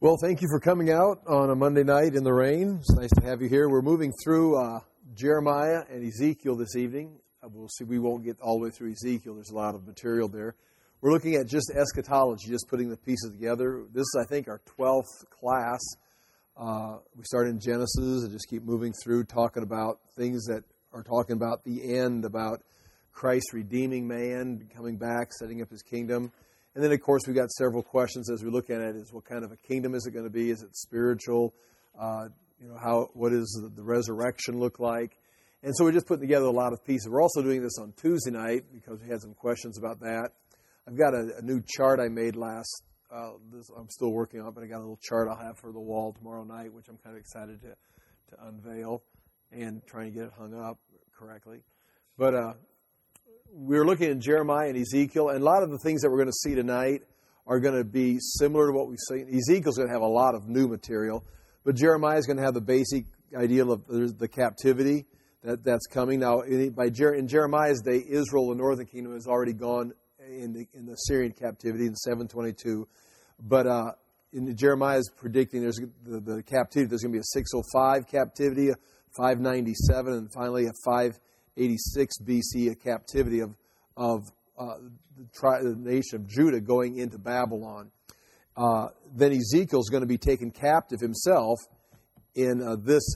Well, thank you for coming out on a Monday night in the rain. It's nice to have you here. We're moving through Jeremiah and Ezekiel this evening. We'll see. We won't get all the way through Ezekiel. There's a lot of material there. We're looking at just eschatology, just putting the pieces together. This is, I think, our 12th class. We started in Genesis and just keep moving through, talking about things that are talking about the end, about Christ redeeming man, coming back, setting up his kingdom. And then, of course, we've got several questions as we look at it. Is what kind of a kingdom is it going to be? Is it spiritual? What does the resurrection look like? And so we're just putting together a lot of pieces. We're also doing this on Tuesday night because we had some questions about that. I've got a new chart I made I'm still working on it, but I got a little chart I'll have for the wall tomorrow night, which I'm kind of excited to unveil and trying to get it hung up correctly. But we're looking at Jeremiah and Ezekiel, and a lot of the things that we're going to see tonight are going to be similar to what we see. Ezekiel's going to have a lot of new material, but Jeremiah is going to have the basic idea of the captivity that's coming. Now, in Jeremiah's day, Israel, the northern kingdom, has already gone in the Syrian captivity in 722. But in Jeremiah is predicting there's the captivity. There's going to be a 605 captivity, a 597, and finally a 586 BC, a captivity of the nation of Judah going into Babylon. Then Ezekiel's going to be taken captive himself in this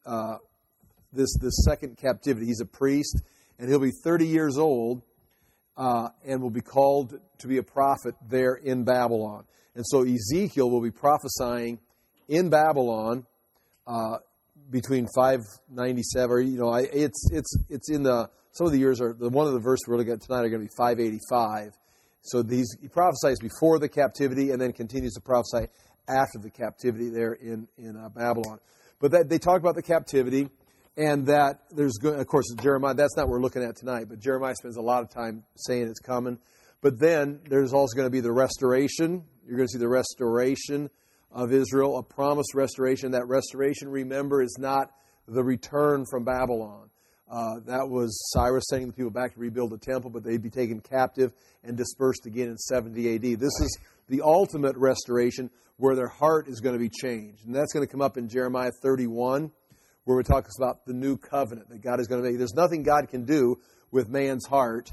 second captivity. He's a priest, and he'll be 30 years old and will be called to be a prophet there in Babylon. And so Ezekiel will be prophesying in Babylon between 597, it's in some of the years one of the verses we're looking at tonight are going to be 585. So he prophesies before the captivity and then continues to prophesy after the captivity there in Babylon. But they talk about the captivity, and that of course, Jeremiah, that's not what we're looking at tonight, but Jeremiah spends a lot of time saying it's coming. But then there's also going to be the restoration. You're going to see the restoration of Israel, a promised restoration. That restoration, remember, is not the return from Babylon. That was Cyrus sending the people back to rebuild the temple, but they'd be taken captive and dispersed again in 70 AD. This is the ultimate restoration where their heart is going to be changed. And that's going to come up in Jeremiah 31, where we talk about the new covenant that God is going to make. There's nothing God can do with man's heart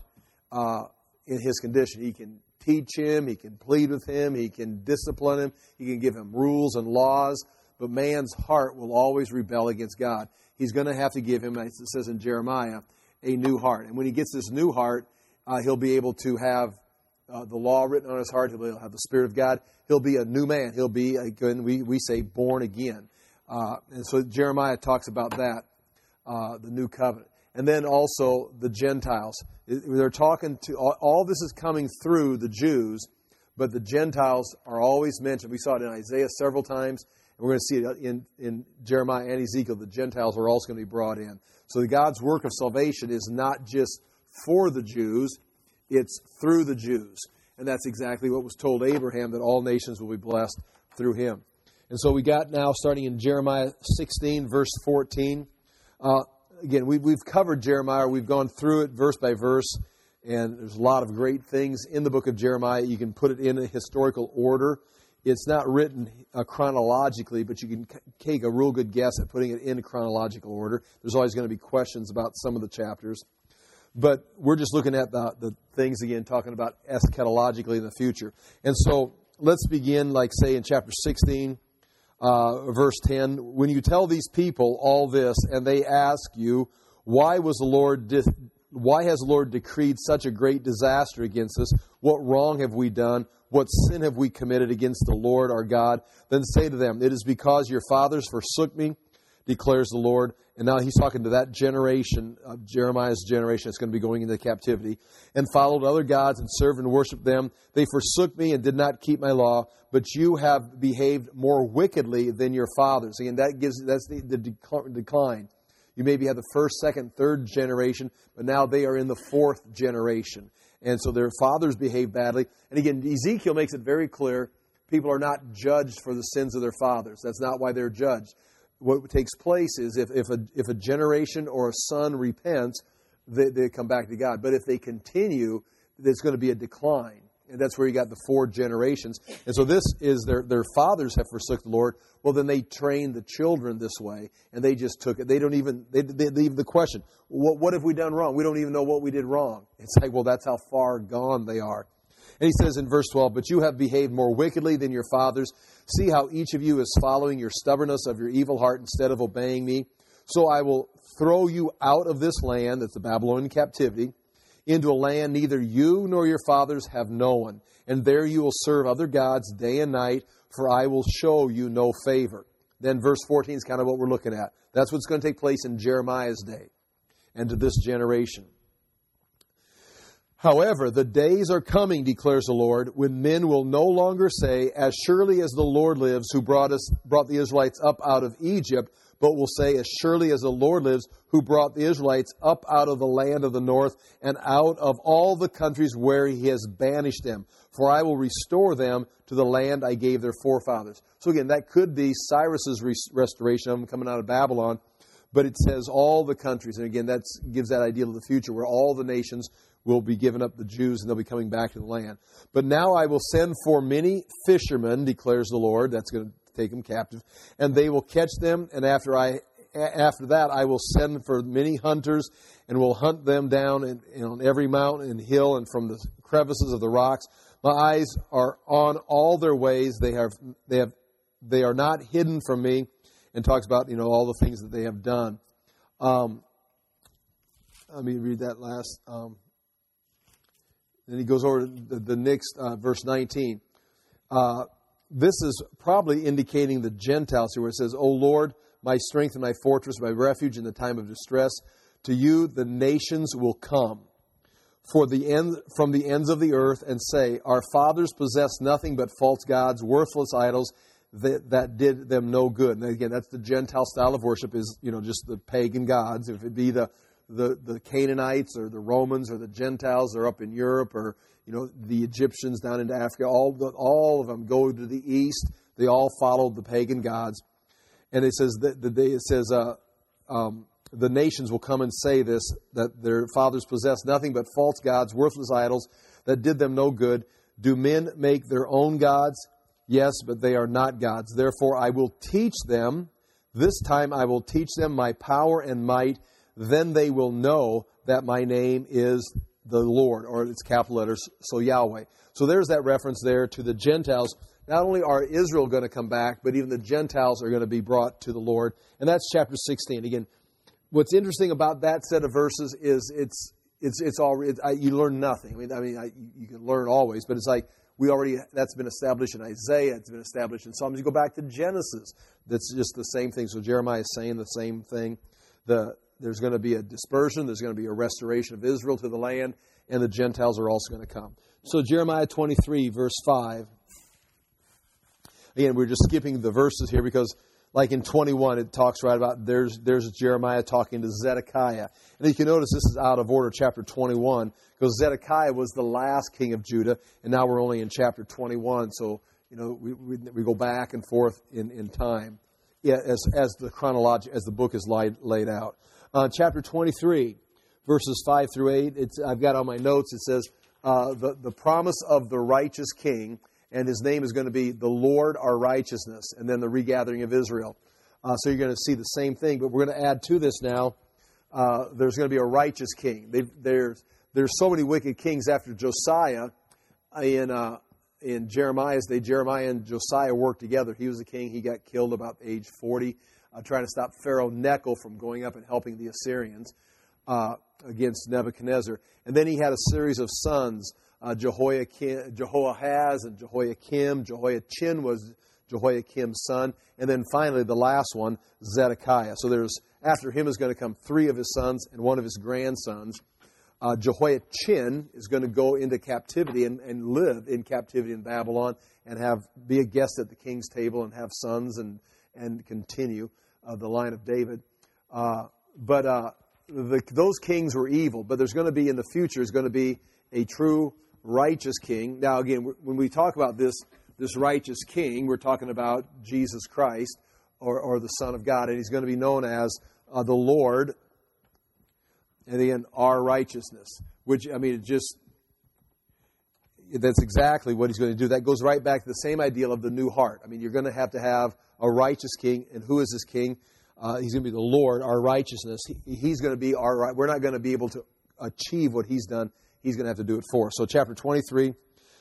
in his condition. He can teach him, he can plead with him, he can discipline him, he can give him rules and laws, but man's heart will always rebel against God. He's going to have to give him, as it says in Jeremiah, a new heart. And when he gets this new heart, he'll be able to have the law written on his heart. He'll have the Spirit of God. He'll be a new man. He'll be, we say, born again. And so Jeremiah talks about that, the new covenant. And then also the Gentiles. They're talking to, all this is coming through the Jews, but the Gentiles are always mentioned. We saw it in Isaiah several times, and we're going to see it in Jeremiah and Ezekiel. The Gentiles are also going to be brought in. So God's work of salvation is not just for the Jews, it's through the Jews. And that's exactly what was told Abraham, that all nations will be blessed through him. And so we got now, starting in Jeremiah 16, verse 14. Again, we've covered Jeremiah. We've gone through it verse by verse, and there's a lot of great things in the book of Jeremiah. You can put it in a historical order. It's not written chronologically, but you can take a real good guess at putting it in chronological order. There's always going to be questions about some of the chapters. But we're just looking at the things, again, talking about eschatologically in the future. And so let's begin, like, say, in chapter 16, verse 10, when you tell these people all this, and they ask you, why has the Lord decreed such a great disaster against us? What wrong have we done? What sin have we committed against the Lord our God? Then say to them, it is because your fathers forsook me, declares the Lord. And now he's talking to that generation, Jeremiah's generation that's going to be going into captivity, and followed other gods and served and worshipped them. They forsook me and did not keep my law, but you have behaved more wickedly than your fathers. Again, that's the decline. You maybe have the first, second, third generation, but now they are in the fourth generation. And so their fathers behave badly. And again, Ezekiel makes it very clear, people are not judged for the sins of their fathers. That's not why they're judged. What takes place is if a generation or a son repents, they come back to God. But if they continue, there's going to be a decline. And that's where you got the 4 generations. And so this is their fathers have forsook the Lord. Well, then they trained the children this way, and they just took it. They leave the question, what have we done wrong? We don't even know what we did wrong. It's like, well, that's how far gone they are. And he says in verse 12, but you have behaved more wickedly than your fathers. See how each of you is following your stubbornness of your evil heart instead of obeying me. So I will throw you out of this land, that's the Babylonian captivity, into a land neither you nor your fathers have known. And there you will serve other gods day and night, for I will show you no favor. Then verse 14 is kind of what we're looking at. That's what's going to take place in Jeremiah's day and to this generation. However, the days are coming, declares the Lord, when men will no longer say, as surely as the Lord lives, who brought the Israelites up out of Egypt, but will say, as surely as the Lord lives, who brought the Israelites up out of the land of the north and out of all the countries where he has banished them. For I will restore them to the land I gave their forefathers. So again, that could be Cyrus's restoration of them coming out of Babylon, but it says all the countries. And again, that gives that idea of the future where all the nations will be giving up the Jews and they'll be coming back to the land. But now I will send for many fishermen, declares the Lord. That's going to take them captive. And they will catch them. And after that, I will send for many hunters and will hunt them down on every mountain and hill and from the crevices of the rocks. My eyes are on all their ways. They are not hidden from me. And talks about, all the things that they have done. Let me read that last. Then he goes over to the next verse 19. This is probably indicating the Gentiles here, where it says, O Lord, my strength and my fortress, my refuge in the time of distress. To you the nations will come from the ends of the earth and say, our fathers possessed nothing but false gods, worthless idols, that did them no good. And again, that's the Gentile style of worship, is just the pagan gods. If it be the Canaanites or the Romans or the Gentiles are up in Europe, or the Egyptians down into Africa, all of them go to the east. They all followed the pagan gods, and it says the nations will come and say this, that their fathers possessed nothing but false gods, worthless idols that did them no good. Do men make their own gods? Yes, but they are not gods. Therefore, I will teach them. This time I will teach them my power and might. Then they will know that my name is the Lord, or it's capital letters, so Yahweh. So there's that reference there to the Gentiles. Not only are Israel going to come back, but even the Gentiles are going to be brought to the Lord. And that's chapter 16. Again, what's interesting about that set of verses is you learn nothing. I mean, you can learn always, but it's like that's been established in Isaiah. It's been established in Psalms. You go back to Genesis. That's just the same thing. So Jeremiah is saying the same thing. There's going to be a dispersion. There's going to be a restoration of Israel to the land, and the Gentiles are also going to come. So Jeremiah 23, verse 5. Again, we're just skipping the verses here because, like in 21, it talks right about there's Jeremiah talking to Zedekiah. And you can notice this is out of order, chapter 21, because Zedekiah was the last king of Judah, and now we're only in chapter 21. So, we go back and forth in time, as the book is laid out. Chapter 23, verses 5 through 8. I've got on my notes. It says the promise of the righteous king. And his name is going to be the Lord our righteousness, and then the regathering of Israel. So you're going to see the same thing, but we're going to add to this now. There's going to be a righteous king. There's so many wicked kings after Josiah. In Jeremiah's day, Jeremiah and Josiah worked together. He was a king. He got killed about age 40, trying to stop Pharaoh Necho from going up and helping the Assyrians against Nebuchadnezzar. And then he had a series of sons. Jehoahaz and Jehoiakim. Jehoiachin was Jehoiakim's son. And then finally, the last one, Zedekiah. So after him is going to come 3 of his sons and 1 of his grandsons. Jehoiachin is going to go into captivity and live in captivity in Babylon and be a guest at the king's table and have sons and continue the line of David. Those kings were evil, but there's going to be in the future is going to be a true righteous king. Now, again, when we talk about this righteous king, we're talking about Jesus Christ or the Son of God, and he's going to be known as the Lord, and then our righteousness. Which, I mean, that's exactly what he's going to do. That goes right back to the same ideal of the new heart. I mean, you're going to have a righteous king. And who is this king? He's going to be the Lord, our righteousness. He's going to be our right. We're not going to be able to achieve what he's done. He's going to have to do it for us. So chapter 23,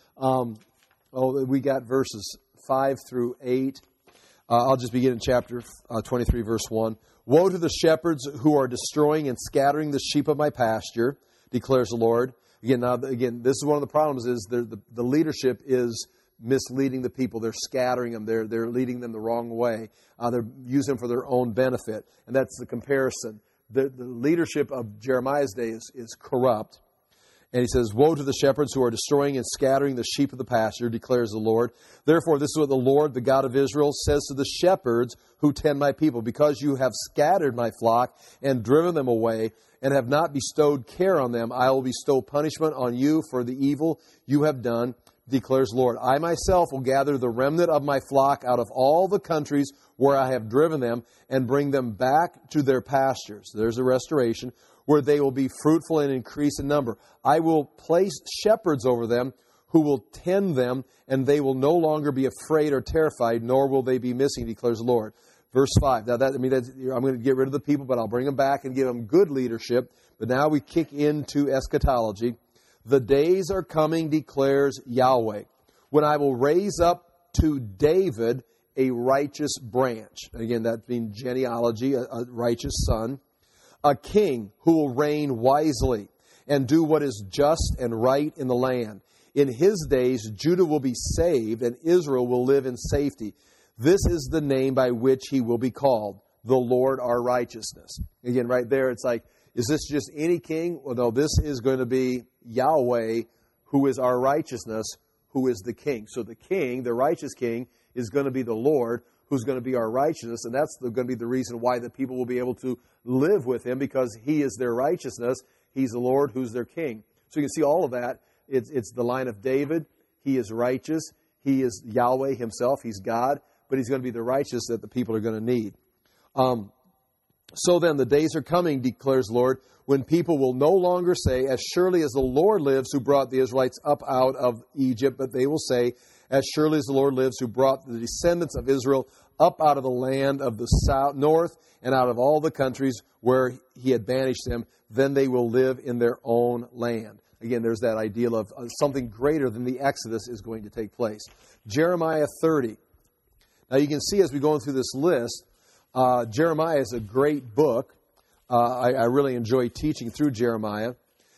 we got verses 5 through 8. I'll just begin in chapter 23, verse 1. Woe to the shepherds who are destroying and scattering the sheep of my pasture, declares the Lord. Again, this is one of the problems is the leadership is misleading the people. They're scattering them. They're leading them the wrong way. They're using them for their own benefit. And that's the comparison. The leadership of Jeremiah's day is corrupt. And he says, woe to the shepherds who are destroying and scattering the sheep of the pasture, declares the Lord. Therefore, this is what the Lord, the God of Israel, says to the shepherds who tend my people. Because you have scattered my flock and driven them away and have not bestowed care on them, I will bestow punishment on you for the evil you have done, declares the Lord. I myself will gather the remnant of my flock out of all the countries where I have driven them and bring them back to their pastures. There's a restoration, where they will be fruitful and increase in number. I will place shepherds over them who will tend them, and they will no longer be afraid or terrified, nor will they be missing, declares the Lord. Verse 5. Now, I'm going to get rid of the people, but I'll bring them back and give them good leadership. But now we kick into eschatology. The days are coming, declares Yahweh, when I will raise up to David a righteous branch. Again, that being genealogy, a righteous son. A king who will reign wisely and do what is just and right in the land. In his days, Judah will be saved and Israel will live in safety. This is the name by which he will be called, the Lord our righteousness. Again, right there, it's like, is this just any king? Well, no, this is going to be Yahweh, who is our righteousness, who is the king. So the king, the righteous king, is going to be the Lord, who's going to be our righteousness, and that's going to be the reason why the people will be able to live with him, because he is their righteousness. He's the Lord who's their king. So you can see all of that. It's the line of David. He is righteous. He is Yahweh himself. He's God, but he's going to be the righteous that the people are going to need. So then the days are coming, declares the Lord, when people will no longer say, as surely as the Lord lives who brought the Israelites up out of Egypt, but they will say, as surely as the Lord lives who brought the descendants of Israel up out of the land of the south, north, and out of all the countries where he had banished them, then they will live in their own land. Again, there's that ideal of something greater than the Exodus is going to take place. Jeremiah 30. Now you can see as we go through this list, Jeremiah is a great book. I really enjoy teaching through Jeremiah.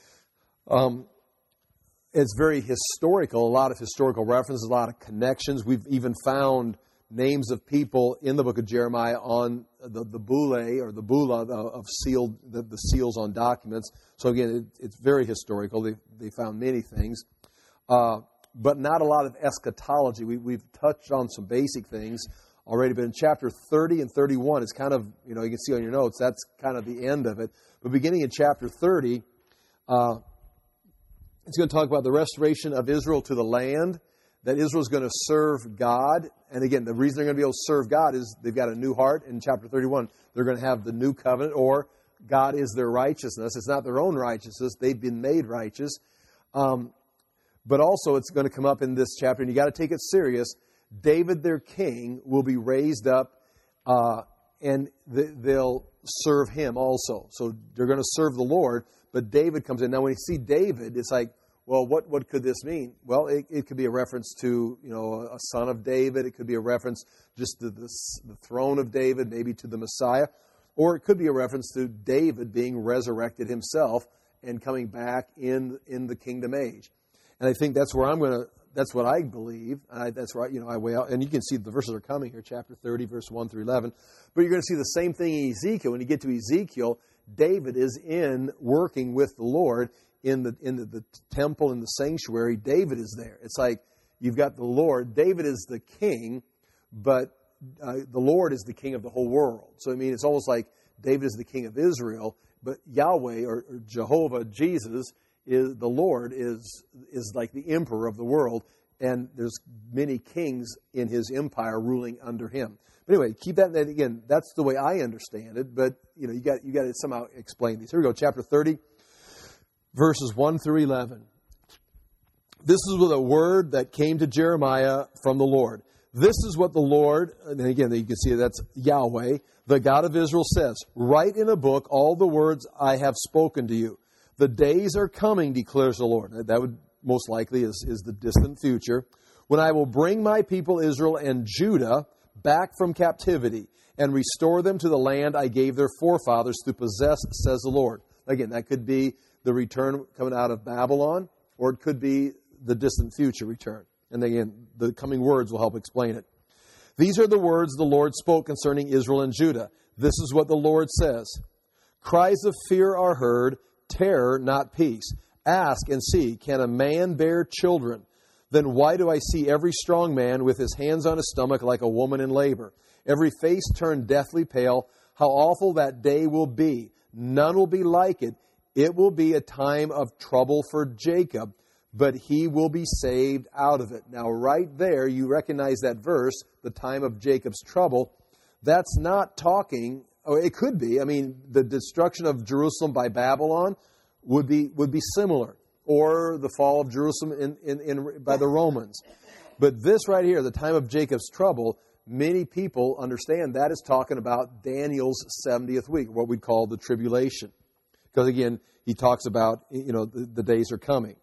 It's very historical, a lot of historical references, a lot of connections. We've even found names of people in the book of Jeremiah on the bulle or the bulla of sealed, the seals on documents. So again, it's very historical. They found many things, but not a lot of eschatology. We've touched on some basic things already, but in chapter 30 and 31, it's kind of, you can see on your notes, that's kind of the end of it. But beginning in chapter 30, it's going to talk about the restoration of Israel to the land, that Israel is going to serve God. And again, the reason they're going to be able to serve God is they've got a new heart. In chapter 31, they're going to have the new covenant, or God is their righteousness. It's not their own righteousness. They've been made righteous. But also, it's going to come up in this chapter, and you got to take it serious. David, their king, will be raised up, and they'll serve him also. So they're going to serve the Lord, but David comes in. Now, when you see David, it's like, well, what could this mean? Well, it could be a reference to, a son of David. It could be a reference just to the throne of David, maybe to the Messiah. Or it could be a reference to David being resurrected himself and coming back in the kingdom age. And I think that's where that's what I believe. That's where I weigh out. And you can see the verses are coming here, chapter 30, verse 1 through 11. But you're going to see the same thing in Ezekiel. When you get to Ezekiel, David is working with the Lord in the temple, in the sanctuary. David is there. It's like you've got the Lord. David is the king, but the Lord is the king of the whole world. So, it's almost like David is the king of Israel, but Yahweh or Jehovah, Jesus, is the Lord is like the emperor of the world, and there's many kings in his empire ruling under him. But anyway, keep that. And again, that's the way I understand it. But you got to somehow explain these. Here we go, chapter 30, verses 1 through 11. This is the word that came to Jeremiah from the Lord. This is what the Lord, and again, you can see that's Yahweh, the God of Israel says, write in a book all the words I have spoken to you. The days are coming, declares the Lord. That would most likely is the distant future, when I will bring my people Israel and Judah back from captivity and restore them to the land I gave their forefathers to possess, says the Lord. Again, that could be the return coming out of Babylon, or it could be the distant future return. And again, the coming words will help explain it. These are the words the Lord spoke concerning Israel and Judah. This is what the Lord says. Cries of fear are heard, terror, not peace. Ask and see, can a man bear children? Then why do I see every strong man with his hands on his stomach like a woman in labor? Every face turned deathly pale. How awful that day will be. None will be like it. It will be a time of trouble for Jacob, but he will be saved out of it. Now, right there, you recognize that verse, the time of Jacob's trouble. That's not talking, or it could be. I mean, the destruction of Jerusalem by Babylon would be similar, or the fall of Jerusalem by the Romans. But this right here, the time of Jacob's trouble, many people understand that is talking about Daniel's 70th week, what we call the tribulation. Because again, he talks about, the days are coming.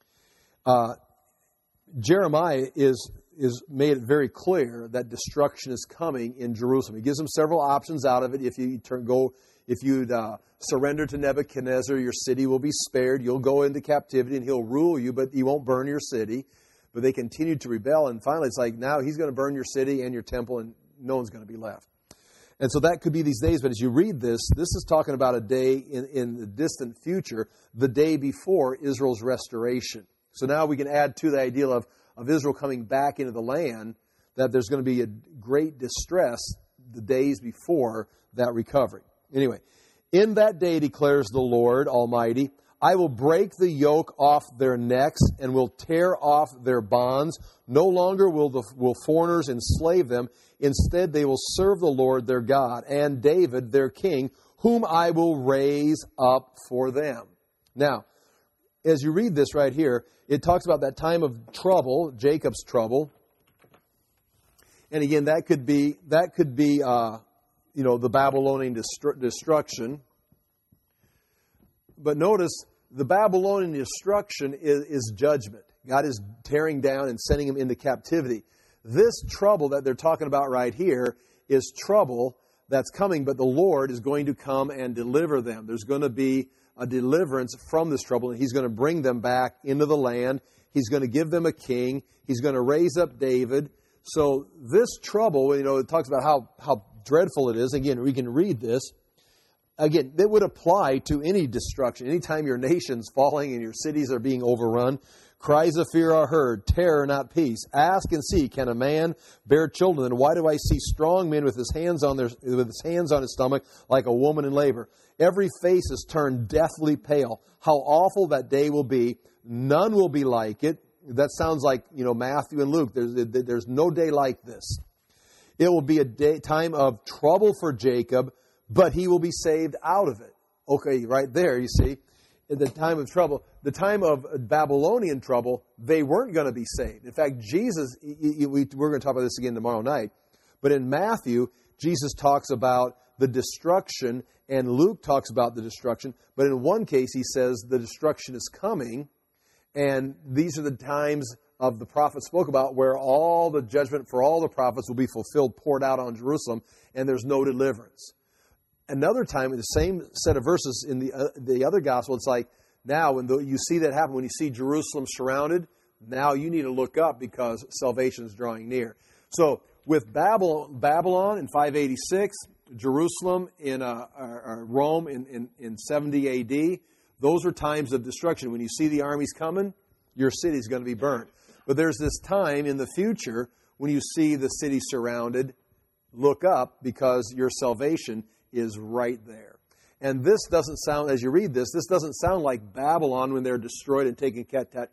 Jeremiah is made it very clear that destruction is coming in Jerusalem. He gives them several options out of it. If you'd surrender to Nebuchadnezzar, your city will be spared. You'll go into captivity and he'll rule you, but he won't burn your city. But they continued to rebel, and finally it's like, now he's going to burn your city and your temple, and no one's going to be left. And so that could be these days, but as you read this is talking about a day in the distant future, the day before Israel's restoration. So now we can add to the idea of Israel coming back into the land, that there's going to be a great distress the days before that recovery. Anyway, in that day, declares the Lord Almighty, I will break the yoke off their necks and will tear off their bonds. No longer will foreigners enslave them. Instead, they will serve the Lord their God and David their king, whom I will raise up for them. Now, as you read this right here, it talks about that time of trouble, Jacob's trouble. And again, that could be the Babylonian destruction. But notice, the Babylonian destruction is judgment. God is tearing down and sending them into captivity. This trouble that they're talking about right here is trouble that's coming, but the Lord is going to come and deliver them. There's going to be a deliverance from this trouble, and He's going to bring them back into the land. He's going to give them a king. He's going to raise up David. So this trouble, it talks about how dreadful it is. Again, we can read this. Again, that would apply to any destruction. Anytime your nation's falling and your cities are being overrun, cries of fear are heard, terror, not peace. Ask and see, can a man bear children? And why do I see strong men with his hands on his stomach like a woman in labor? Every face is turned deathly pale. How awful that day will be. None will be like it. That sounds like, Matthew and Luke. There's no day like this. It will be a time of trouble for Jacob, but he will be saved out of it. Okay, right there, you see. In the time of trouble, the time of Babylonian trouble, they weren't going to be saved. In fact, Jesus, we're going to talk about this again tomorrow night, but in Matthew, Jesus talks about the destruction, and Luke talks about the destruction, but in one case, he says the destruction is coming, and these are the times of the prophets spoke about where all the judgment for all the prophets will be fulfilled, poured out on Jerusalem, and there's no deliverance. Another time, in the same set of verses in the other gospel, it's like, now when you see that happen, when you see Jerusalem surrounded, now you need to look up because salvation is drawing near. So with Babylon in 586, Jerusalem in Rome in 70 A.D., those are times of destruction. When you see the armies coming, your city's going to be burnt. But there's this time in the future when you see the city surrounded, look up because your salvation is right there. And this doesn't sound, as you read this doesn't sound like Babylon when they're destroyed and taken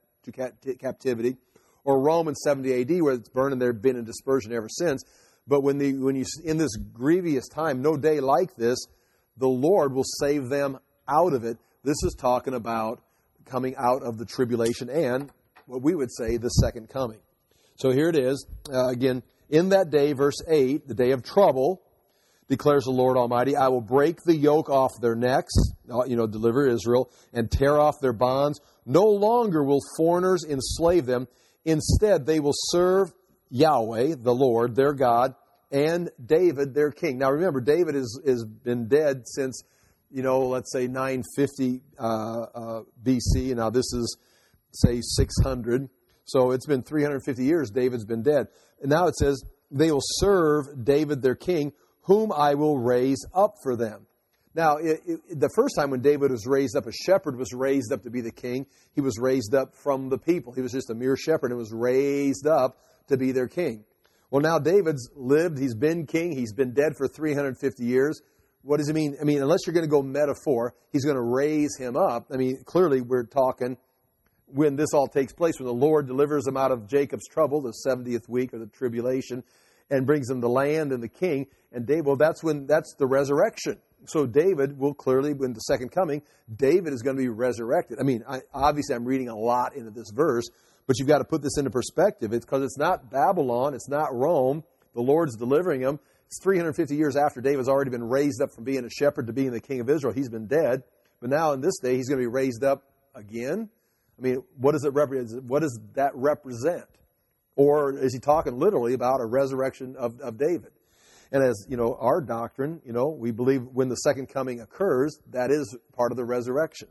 to captivity, or Rome in 70 A.D. where it's burned and they've been in dispersion ever since. But when you in this grievous time, no day like this, the Lord will save them out of it. This is talking about coming out of the tribulation and what we would say, the second coming. So here it is. Again, in that day, verse 8, the day of trouble, declares the Lord Almighty, I will break the yoke off their necks, deliver Israel, and tear off their bonds. No longer will foreigners enslave them. Instead, they will serve Yahweh, the Lord, their God, and David, their king. Now remember, David has been dead since, let's say 950 BC. Now this is, say, 600. So it's been 350 years David's been dead. And now it says, they will serve David, their king, whom I will raise up for them. Now, the first time when David was raised up, a shepherd was raised up to be the king. He was raised up from the people. He was just a mere shepherd and was raised up to be their king. Well, now David's lived. He's been king. He's been dead for 350 years. What does it mean? I mean, unless you're going to go metaphor, he's going to raise him up. I mean, clearly we're talking when this all takes place, when the Lord delivers him out of Jacob's trouble, the 70th week of the tribulation, and brings them the land and the king. And David, well, that's the resurrection. So David will clearly, in the second coming, David is going to be resurrected. I mean, obviously I'm reading a lot into this verse, but you've got to put this into perspective. It's because it's not Babylon, it's not Rome. The Lord's delivering him. It's 350 years after David's already been raised up from being a shepherd to being the king of Israel. He's been dead. But now in this day, he's going to be raised up again. I mean, what does it represent? What does that represent? Or is he talking literally about a resurrection of David? And as, our doctrine, we believe when the second coming occurs, that is part of the resurrection.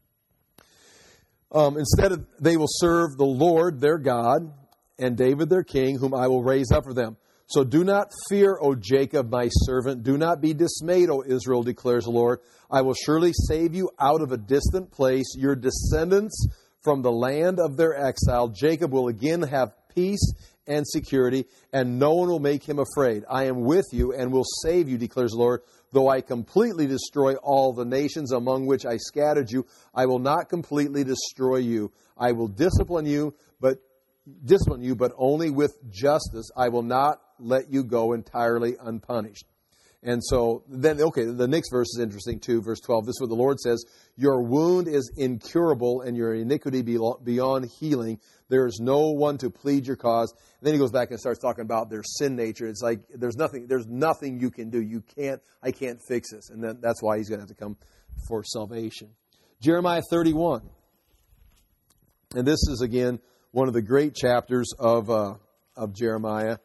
Instead, they will serve the Lord, their God, and David, their king, whom I will raise up for them. So do not fear, O Jacob, my servant. Do not be dismayed, O Israel, declares the Lord. I will surely save you out of a distant place, your descendants from the land of their exile. Jacob will again have peace and security, and no one will make him afraid. I am with you and will save you, declares the Lord. Though I completely destroy all the nations among which I scattered you, I will not completely destroy you. I will discipline you, but only with justice. I will not let you go entirely unpunished. And so then, the next verse is interesting too, verse 12. This is what the Lord says, your wound is incurable and your iniquity beyond healing. There is no one to plead your cause. And then he goes back and starts talking about their sin nature. It's like, there's nothing you can do. I can't fix this. And then that's why he's going to have to come for salvation. Jeremiah 31. And this is, again, one of the great chapters of Jeremiah.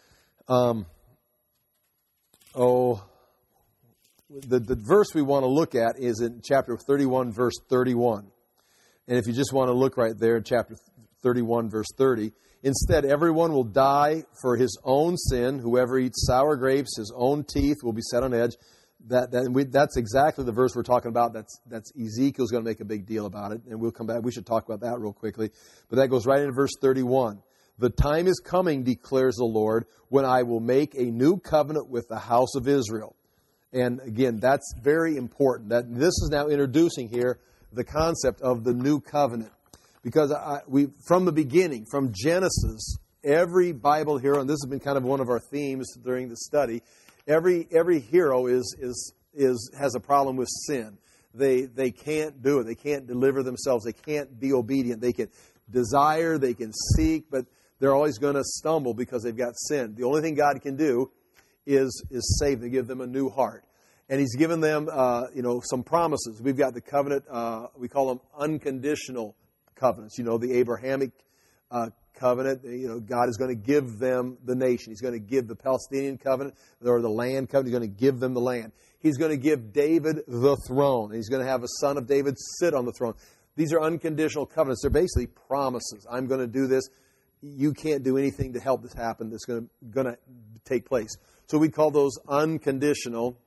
The verse we want to look at is in chapter 31, verse 31. And if you just want to look right there in chapter 31, verse 30, instead everyone will die for his own sin. Whoever eats sour grapes, his own teeth will be set on edge. That's exactly the verse we're talking about. That's Ezekiel's going to make a big deal about it. And we'll come back. We should talk about that real quickly. But that goes right into verse 31. The time is coming, declares the Lord, when I will make a new covenant with the house of Israel. And again, that's very important. That this is now introducing here the concept of the new covenant. Because from the beginning, from Genesis, every Bible hero, and this has been kind of one of our themes during the study, every hero has a problem with sin. They can't do it. They can't deliver themselves. They can't be obedient. They can desire, they can seek, but they're always going to stumble because they've got sin. The only thing God can do is save them, give them a new heart. And He's given them, some promises. We've got the covenant, we call them unconditional covenants. The Abrahamic covenant, God is going to give them the nation. He's going to give the Palestinian covenant, or the land covenant. He's going to give them the land. He's going to give David the throne. He's going to have a son of David sit on the throne. These are unconditional covenants. They're basically promises. I'm going to do this. You can't do anything to help this happen. That's going to take place. So we call those unconditional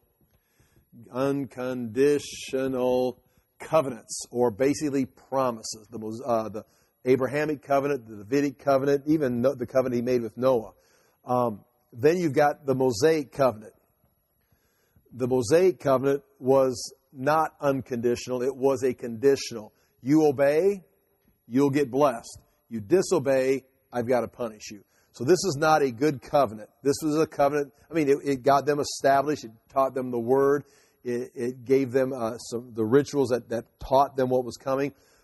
covenants, or basically promises. The Abrahamic covenant, the Davidic covenant, even the covenant he made with Noah. Then you've got the Mosaic covenant. The Mosaic covenant was not unconditional. It was a conditional. You obey, you'll get blessed. You disobey, I've got to punish you. So this is not a good covenant. This was a covenant. It got them established. It taught them the word. It gave them the rituals that taught them what was coming.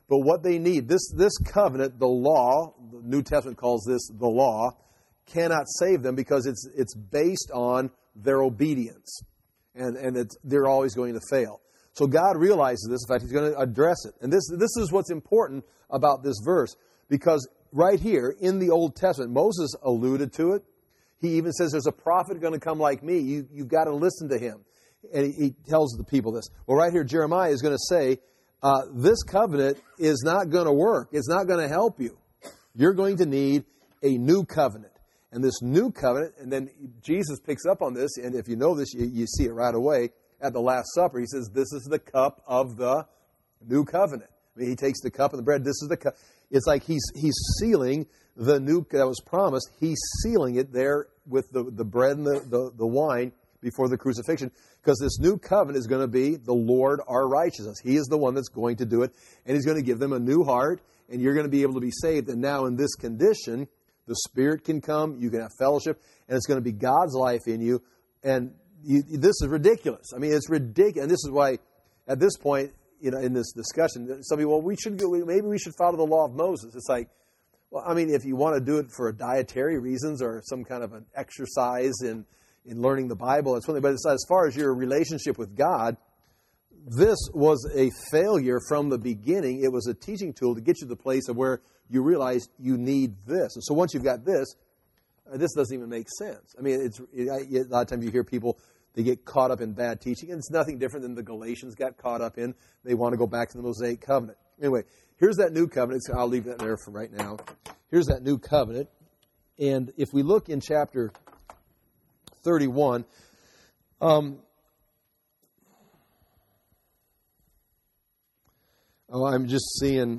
But what they need, this covenant, the law, the New Testament calls this the law, cannot save them because it's based on their obedience. And they're always going to fail. So God realizes this. In fact, He's going to address it. And this is what's important about this verse. Because right here in the Old Testament, Moses alluded to it. He even says there's a prophet going to come like me. You've got to listen to him. And he tells the people this. Well, right here, Jeremiah is going to say, this covenant is not going to work. It's not going to help you. You're going to need a new covenant. And this new covenant, and then Jesus picks up on this, and if you know this, you see it right away. At the Last Supper, He says, this is the cup of the new covenant. I mean, He takes the cup and the bread. This is the cup. It's like He's sealing the new that was promised. He's sealing it there with the bread and the wine before the crucifixion, because this new covenant is going to be the Lord our righteousness. He is the one that's going to do it, and He's going to give them a new heart, and you're going to be able to be saved. And now in this condition, the Spirit can come, you can have fellowship, and it's going to be God's life in you. And this is ridiculous. I mean, it's ridiculous. And this is why, at this point, in this discussion, some people, maybe we should follow the law of Moses. It's like, well, I mean, if you want to do it for dietary reasons or some kind of an exercise in learning the Bible, that's one thing. But as far as your relationship with God, this was a failure from the beginning. It was a teaching tool to get you to the place of where you realize you need this. And so once you've got this doesn't even make sense. I mean, a lot of times you hear people, they get caught up in bad teaching, and it's nothing different than the Galatians got caught up in. They want to go back to the Mosaic covenant. Anyway, here's that new covenant. So I'll leave that there for right now. Here's that new covenant. And if we look in chapter 31, I'm just seeing,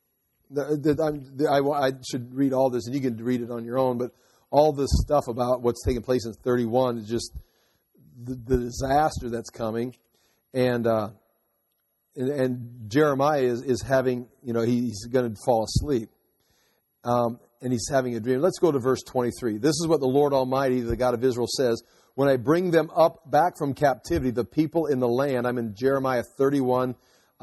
I should read all this, and you can read it on your own, but all this stuff about what's taking place in 31 is just the disaster that's coming. And Jeremiah is having, he's going to fall asleep. And he's having a dream. Let's go to verse 23. This is what the Lord Almighty, the God of Israel, says. When I bring them up back from captivity, the people in the land, I'm in Jeremiah 31,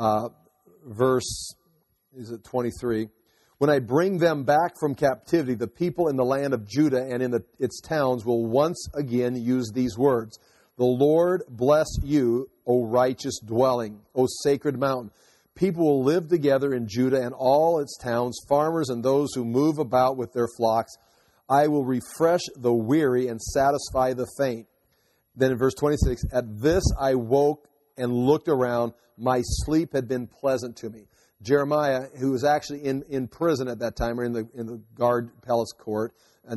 verse, is it 23? When I bring them back from captivity, the people in the land of Judah and in its towns will once again use these words. The Lord bless you, O righteous dwelling, O sacred mountain. People will live together in Judah and all its towns, farmers and those who move about with their flocks. I will refresh the weary and satisfy the faint. Then in verse 26, at this I woke and looked around. My sleep had been pleasant to me. Jeremiah, who was actually in prison at that time, or in the guard palace court,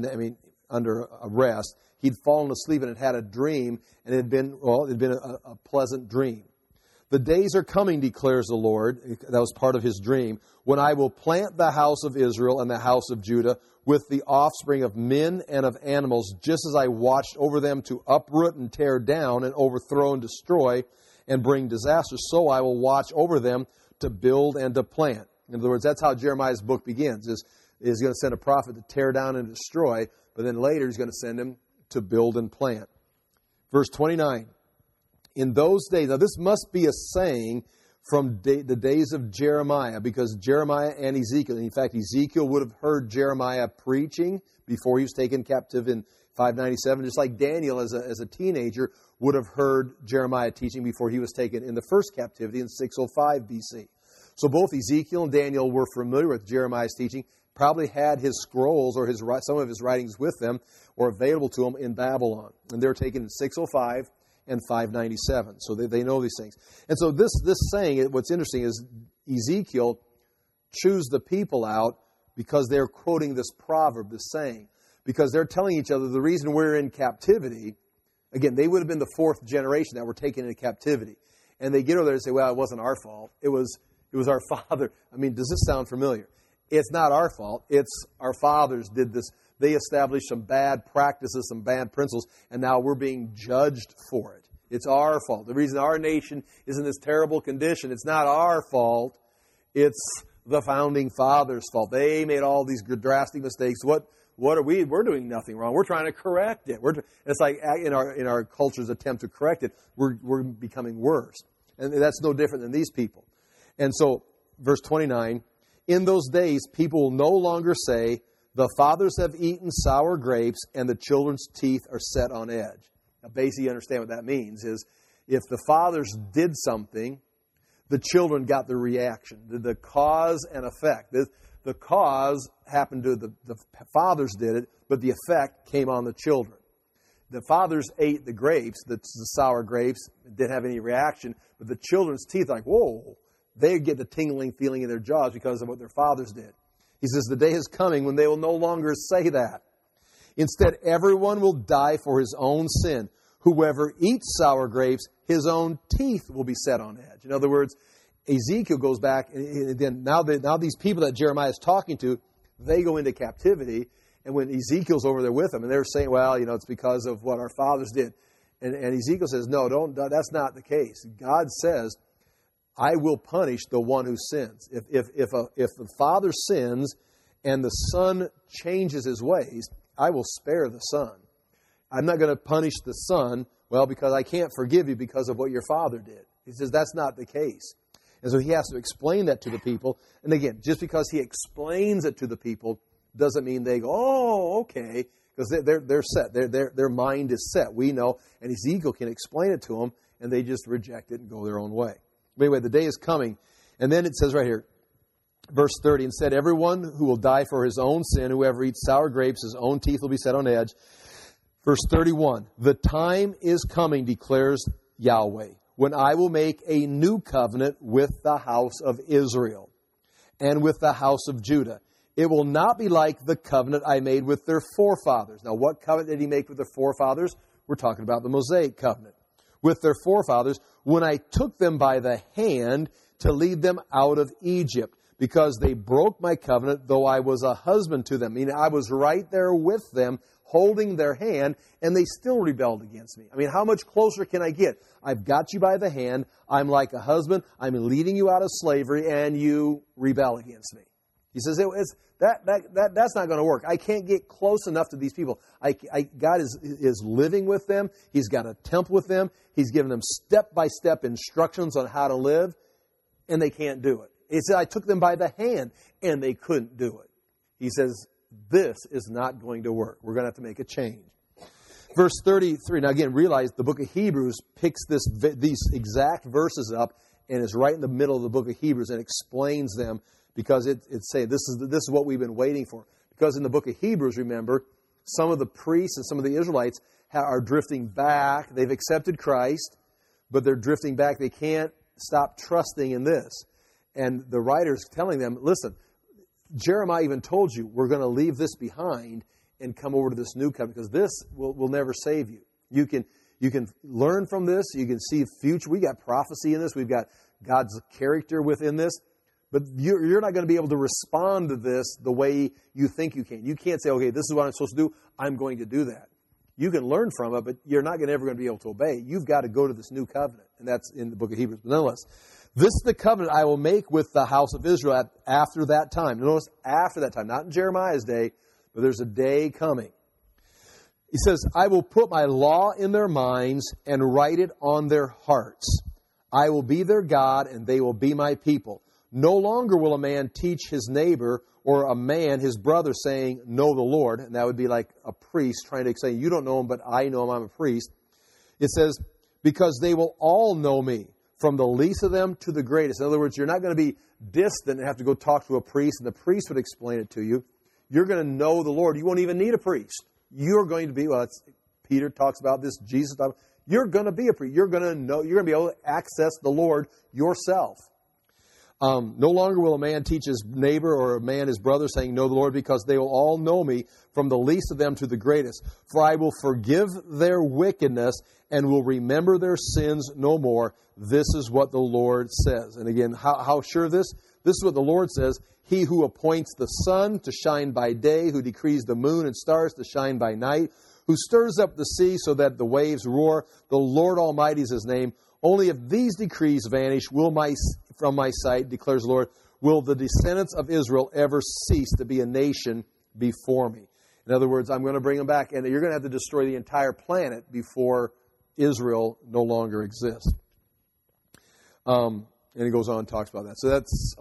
under arrest, he'd fallen asleep and had a dream, and it had been a pleasant dream. The days are coming, declares the Lord, that was part of his dream, when I will plant the house of Israel and the house of Judah with the offspring of men and of animals, just as I watched over them to uproot and tear down and overthrow and destroy and bring disaster. So I will watch over them to build and to plant. In other words, that's how Jeremiah's book begins, is going to send a prophet to tear down and destroy, but then later he's going to send him to build and plant. Verse 29. In those days, now this must be a saying from the days of Jeremiah, because Jeremiah and Ezekiel, in fact, Ezekiel would have heard Jeremiah preaching before he was taken captive in 597, just like Daniel as a teenager would have heard Jeremiah teaching before he was taken in the first captivity in 605 BC. So both Ezekiel and Daniel were familiar with Jeremiah's teaching, probably had his scrolls or some of his writings with them or available to them in Babylon. And they were taken in 605 and 597. So they know these things. And so this saying, what's interesting is Ezekiel chews the people out because they're quoting this proverb, this saying. Because they're telling each other the reason we're in captivity, again, they would have been the fourth generation that were taken into captivity. And they get over there and say, well, it wasn't our fault. It was our father. I mean, does this sound familiar? It's not our fault. It's our fathers did this. They established some bad practices, some bad principles, and now we're being judged for it. It's our fault. The reason our nation is in this terrible condition, it's not our fault. It's the founding fathers' fault. They made all these drastic mistakes. What are we? We're doing nothing wrong. We're trying to correct it. It's like in our culture's attempt to correct it, we're becoming worse. And that's no different than these people. And so verse 29, in those days people will no longer say, the fathers have eaten sour grapes and the children's teeth are set on edge. Now, basically, you understand what that means is if the fathers did something, the children got the reaction, the cause and effect. The cause happened to the fathers did it, but the effect came on the children. The fathers ate the grapes, the sour grapes, didn't have any reaction, but the children's teeth like, whoa, they get the tingling feeling in their jaws because of what their fathers did. He says, the day is coming when they will no longer say that. Instead, everyone will die for his own sin. Whoever eats sour grapes, his own teeth will be set on edge. In other words, Ezekiel goes back, and then now these people that Jeremiah is talking to, they go into captivity. And when Ezekiel's over there with them, and they're saying, well, it's because of what our fathers did. And Ezekiel says, no, that's not the case. God says, I will punish the one who sins. If the father sins and the son changes his ways, I will spare the son. I'm not going to punish the son, well, because I can't forgive you because of what your father did. He says that's not the case. And so he has to explain that to the people. And again, just because he explains it to the people doesn't mean they go, oh, okay, because they're set. Their mind is set. We know. And Ezekiel can explain it to them, and they just reject it and go their own way. But anyway, the day is coming. And then it says right here, verse 30, instead, everyone who will die for his own sin, whoever eats sour grapes, his own teeth will be set on edge. Verse 31, the time is coming, declares Yahweh, when I will make a new covenant with the house of Israel and with the house of Judah. It will not be like the covenant I made with their forefathers. Now, what covenant did he make with their forefathers? We're talking about the Mosaic covenant. With their forefathers, when I took them by the hand to lead them out of Egypt, because they broke my covenant, though I was a husband to them. Meaning I was right there with them, holding their hand, and they still rebelled against me. I mean, how much closer can I get? I've got you by the hand. I'm like a husband. I'm leading you out of slavery, and you rebel against me. He says, that's not going to work. I can't get close enough to these people. God is living with them. He's got a temple with them. He's given them step-by-step instructions on how to live, and they can't do it. He said, I took them by the hand, and they couldn't do it. He says, this is not going to work. We're going to have to make a change. Verse 33. Now again, realize the book of Hebrews picks these exact verses up and is right in the middle of the book of Hebrews and explains them because it's saying this is what we've been waiting for. Because in the book of Hebrews, remember, some of the priests and some of the Israelites are drifting back. They've accepted Christ, but they're drifting back. They can't stop trusting in this. And the writer's telling them, listen, Jeremiah even told you, we're going to leave this behind and come over to this new covenant because this will never save you. You can learn from this. You can see future. We got prophecy in this. We've got God's character within this. But you're not going to be able to respond to this the way you think you can. You can't say, okay, this is what I'm supposed to do. I'm going to do that. You can learn from it, but you're not ever going to be able to obey. You've got to go to this new covenant. And that's in the book of Hebrews. But nonetheless, this is the covenant I will make with the house of Israel after that time. Notice, after that time, not in Jeremiah's day, but there's a day coming. He says, I will put my law in their minds and write it on their hearts. I will be their God, and they will be my people. No longer will a man teach his neighbor or a man his brother saying, know the Lord. And that would be like a priest trying to say, you don't know him, but I know him, I'm a priest. It says, because they will all know me, from the least of them to the greatest. In other words, you're not going to be distant and have to go talk to a priest, and the priest would explain it to you. You're going to know the Lord. You won't even need a priest. You're going to be, Peter talks about this, Jesus talks about, you're going to be a priest. You're going to know, you're going to be able to access the Lord yourself. No longer will a man teach his neighbor or a man his brother saying, know the Lord, because they will all know me, from the least of them to the greatest. For I will forgive their wickedness and will remember their sins no more. This is what the Lord says. And again, how sure this? This is what the Lord says. He who appoints the sun to shine by day, who decrees the moon and stars to shine by night, who stirs up the sea so that the waves roar. The Lord Almighty is his name. Only if these decrees vanish from my sight, declares the Lord, will the descendants of Israel ever cease to be a nation before me. In other words, I'm going to bring them back, and you're going to have to destroy the entire planet before Israel no longer exists. And he goes on and talks about that. So that's...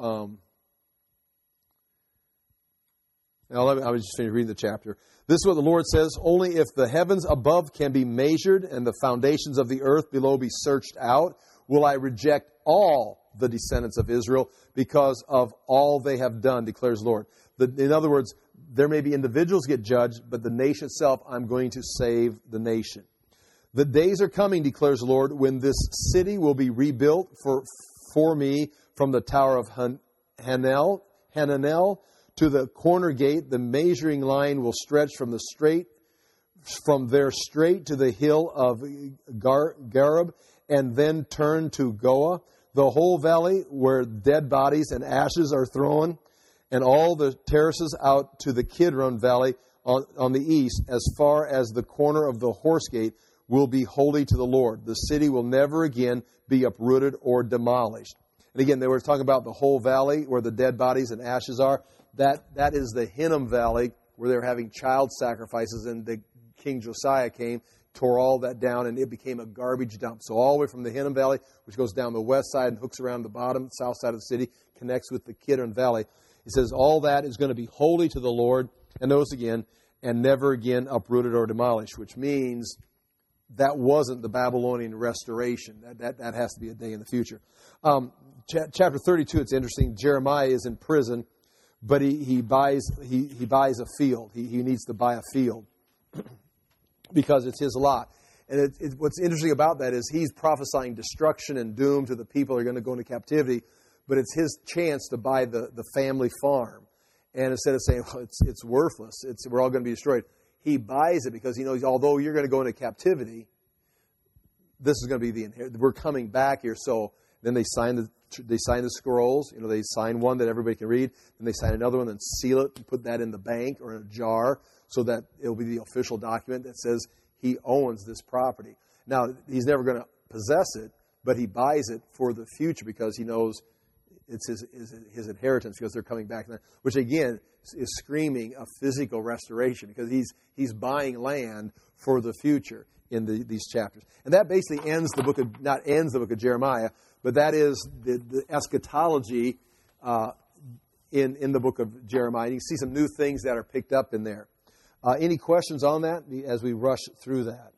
Now, I was just finished reading the chapter. This is what the Lord says, only if the heavens above can be measured and the foundations of the earth below be searched out, will I reject all the descendants of Israel because of all they have done, declares the Lord. In other words, there may be individuals get judged, but the nation itself, I'm going to save the nation. The days are coming, declares the Lord, when this city will be rebuilt for me from the tower of Hananel to the corner gate. The measuring line will stretch from there straight to the hill of Gareb, and then turn to Goa, the whole valley where dead bodies and ashes are thrown, and all the terraces out to the Kidron Valley on the east, as far as the corner of the horse gate, will be holy to the Lord. The city will never again be uprooted or demolished. And again, they were talking about the whole valley where the dead bodies and ashes are. That is the Hinnom Valley where they were having child sacrifices, and the King Josiah came, tore all that down, and it became a garbage dump. So all the way from the Hinnom Valley, which goes down the west side and hooks around the bottom, south side of the city, connects with the Kidron Valley. He says all that is going to be holy to the Lord, and notice again, and never again uprooted or demolished, which means that wasn't the Babylonian restoration. That has to be a day in the future. Chapter 32, it's interesting. Jeremiah is in prison, but he buys a field. He needs to buy a field because it's his lot. And what's interesting about that is he's prophesying destruction and doom to the people who are going to go into captivity, but it's his chance to buy the family farm. And instead of saying, well, it's worthless, we're all going to be destroyed, he buys it because he knows, although you're going to go into captivity, this is going to be the inheritance. We're coming back here. So then they sign the scrolls. They sign one that everybody can read. Then they sign another one, then seal it and put that in the bank or in a jar so that it'll be the official document that says he owns this property. Now, he's never going to possess it, but he buys it for the future because he knows it's his inheritance because they're coming back. Which, again, is screaming a physical restoration because he's buying land for the future in these chapters. And that basically ends the book of, not ends the book of Jeremiah, but that is the eschatology in the book of Jeremiah. You can see some new things that are picked up in there. Any questions on that as we rush through that?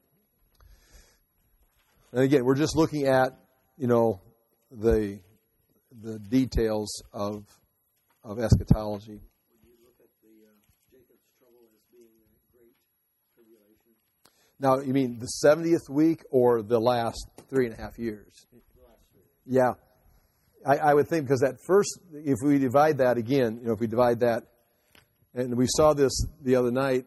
And again, we're just looking at, the details of eschatology. Would you look at Jacob's trouble as being a great tribulation? Now, you mean the 70th week or the last 3.5 years? The last 3. Yeah. I would think because that first, if we divide that again, if we divide that, and we saw this the other night,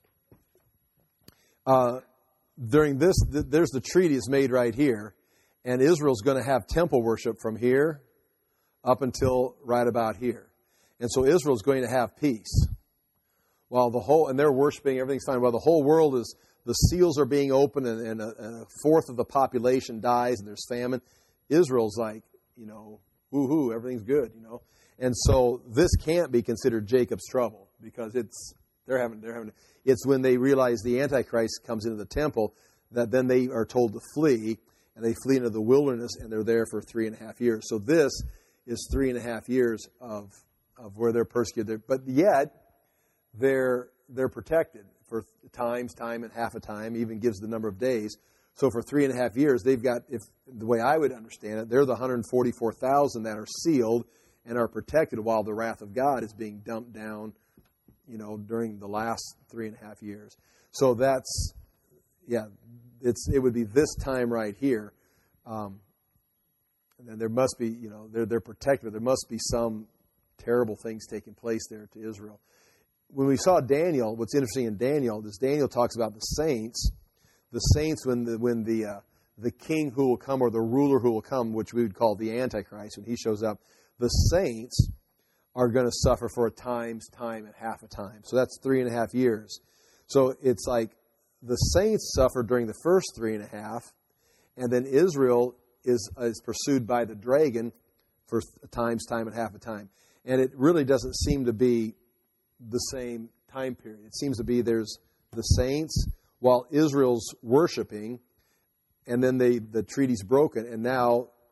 during this, there's the treaty is made right here, and Israel's going to have temple worship from here up until right about here. And so Israel's going to have peace. While and they're worshiping, everything's fine. While the whole world is, the seals are being opened and a fourth of the population dies and there's famine, Israel's like, woo-hoo, everything's good, And so this can't be considered Jacob's trouble because it's when they realize the Antichrist comes into the temple that then they are told to flee, and they flee into the wilderness, and they're there for 3.5 years. So this is 3.5 years of where they're persecuted. But yet, they're protected for time, and half a time, even gives the number of days. So for 3.5 years, they've got, if the way I would understand it, they're the 144,000 that are sealed and are protected while the wrath of God is being dumped down, during the last 3.5 years. So that's, it would be this time right here. And then there must be, they're protected. There must be some terrible things taking place there to Israel. When we saw Daniel, what's interesting in Daniel is Daniel talks about the saints when the king who will come or the ruler who will come, which we would call the Antichrist, when he shows up, the saints are going to suffer for a time, and half a time. So that's 3.5 years. So it's like the saints suffer during the first 3.5, and then Israel is pursued by the dragon for time, and half a time. And it really doesn't seem to be the same time period. It seems to be there's the saints while Israel's worshiping, and then the treaty's broken, and now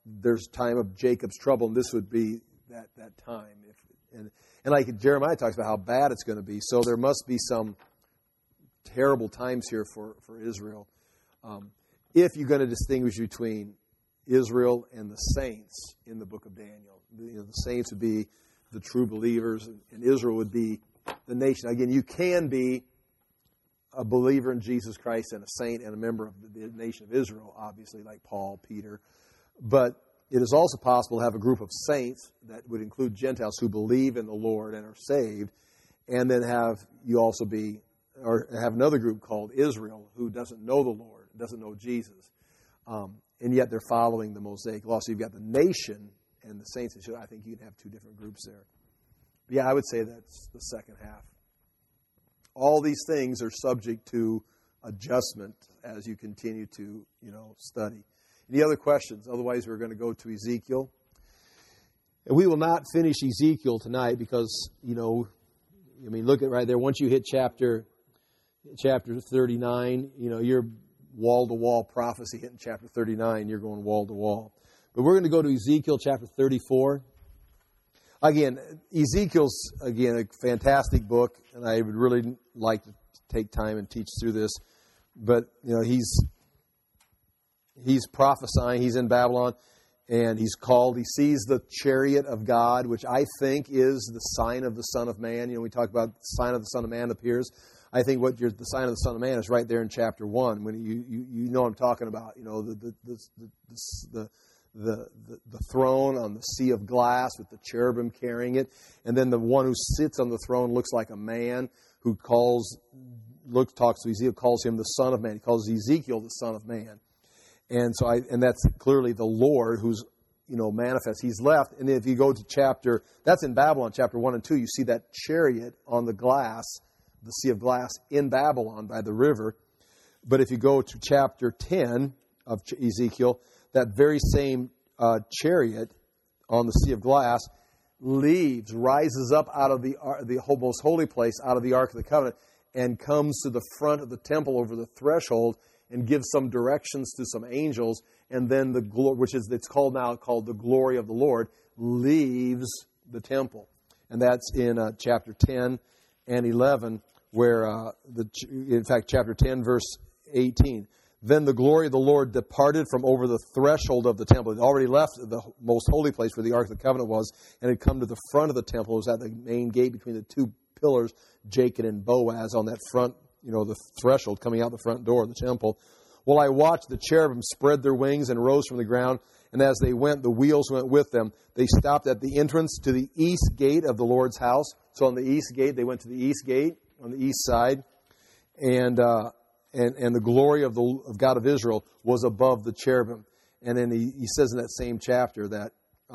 there's time of Jacob's trouble, and this would be that time. And like Jeremiah talks about how bad it's going to be. So there must be some terrible times here for Israel. If you're going to distinguish between Israel and the saints in the book of Daniel. The saints would be the true believers, and Israel would be the nation. Again, you can be a believer in Jesus Christ and a saint and a member of the nation of Israel, obviously, like Paul, Peter. But it is also possible to have a group of saints that would include Gentiles who believe in the Lord and are saved, and then have another group called Israel who doesn't know the Lord, doesn't know Jesus. And yet they're following the Mosaic law. So you've got the nation and the saints. So I think you can have two different groups there. But yeah, I would say that's the second half. All these things are subject to adjustment as you continue to, study. Any other questions? Otherwise, we're going to go to Ezekiel. And we will not finish Ezekiel tonight because, look at right there. Once you hit chapter 39, you're wall-to-wall prophecy hitting chapter 39, you're going wall-to-wall. But we're going to go to Ezekiel chapter 34. Again, Ezekiel's, a fantastic book, and I would really like to take time and teach through this. But, he's prophesying, he's in Babylon, and he sees the chariot of God, which I think is the sign of the Son of Man. We talk about the sign of the Son of Man appears. I think the sign of the Son of Man is right there in chapter 1 when you know what I'm talking about. The throne on the sea of glass with the cherubim carrying it, and then the one who sits on the throne looks like a man who talks to Ezekiel, calls him the Son of Man. He calls Ezekiel the Son of Man, and that's clearly the Lord who's manifest. He's left, and if you go to that's in Babylon, chapter 1 and 2, you see that chariot on the glass. The Sea of Glass in Babylon by the river. But if you go to chapter 10 of Ezekiel, that very same chariot on the Sea of Glass rises up out of the most holy place, out of the Ark of the Covenant, and comes to the front of the temple over the threshold and gives some directions to some angels, and then it's called the glory of the Lord, leaves the temple. And that's in chapter 10 and 11, where, in fact, chapter 10, verse 18. Then the glory of the Lord departed from over the threshold of the temple. It had already left the most holy place where the Ark of the Covenant was, and had come to the front of the temple. It was at the main gate between the two pillars, Jacob and Boaz, on that front, the threshold coming out the front door of the temple. Well, I watched the cherubim spread their wings and rose from the ground, and as they went, the wheels went with them. They stopped at the entrance to the east gate of the Lord's house. So on the east gate, they went to the east gate on the east side, and the glory of God of Israel was above the cherubim. And then he says in that same chapter that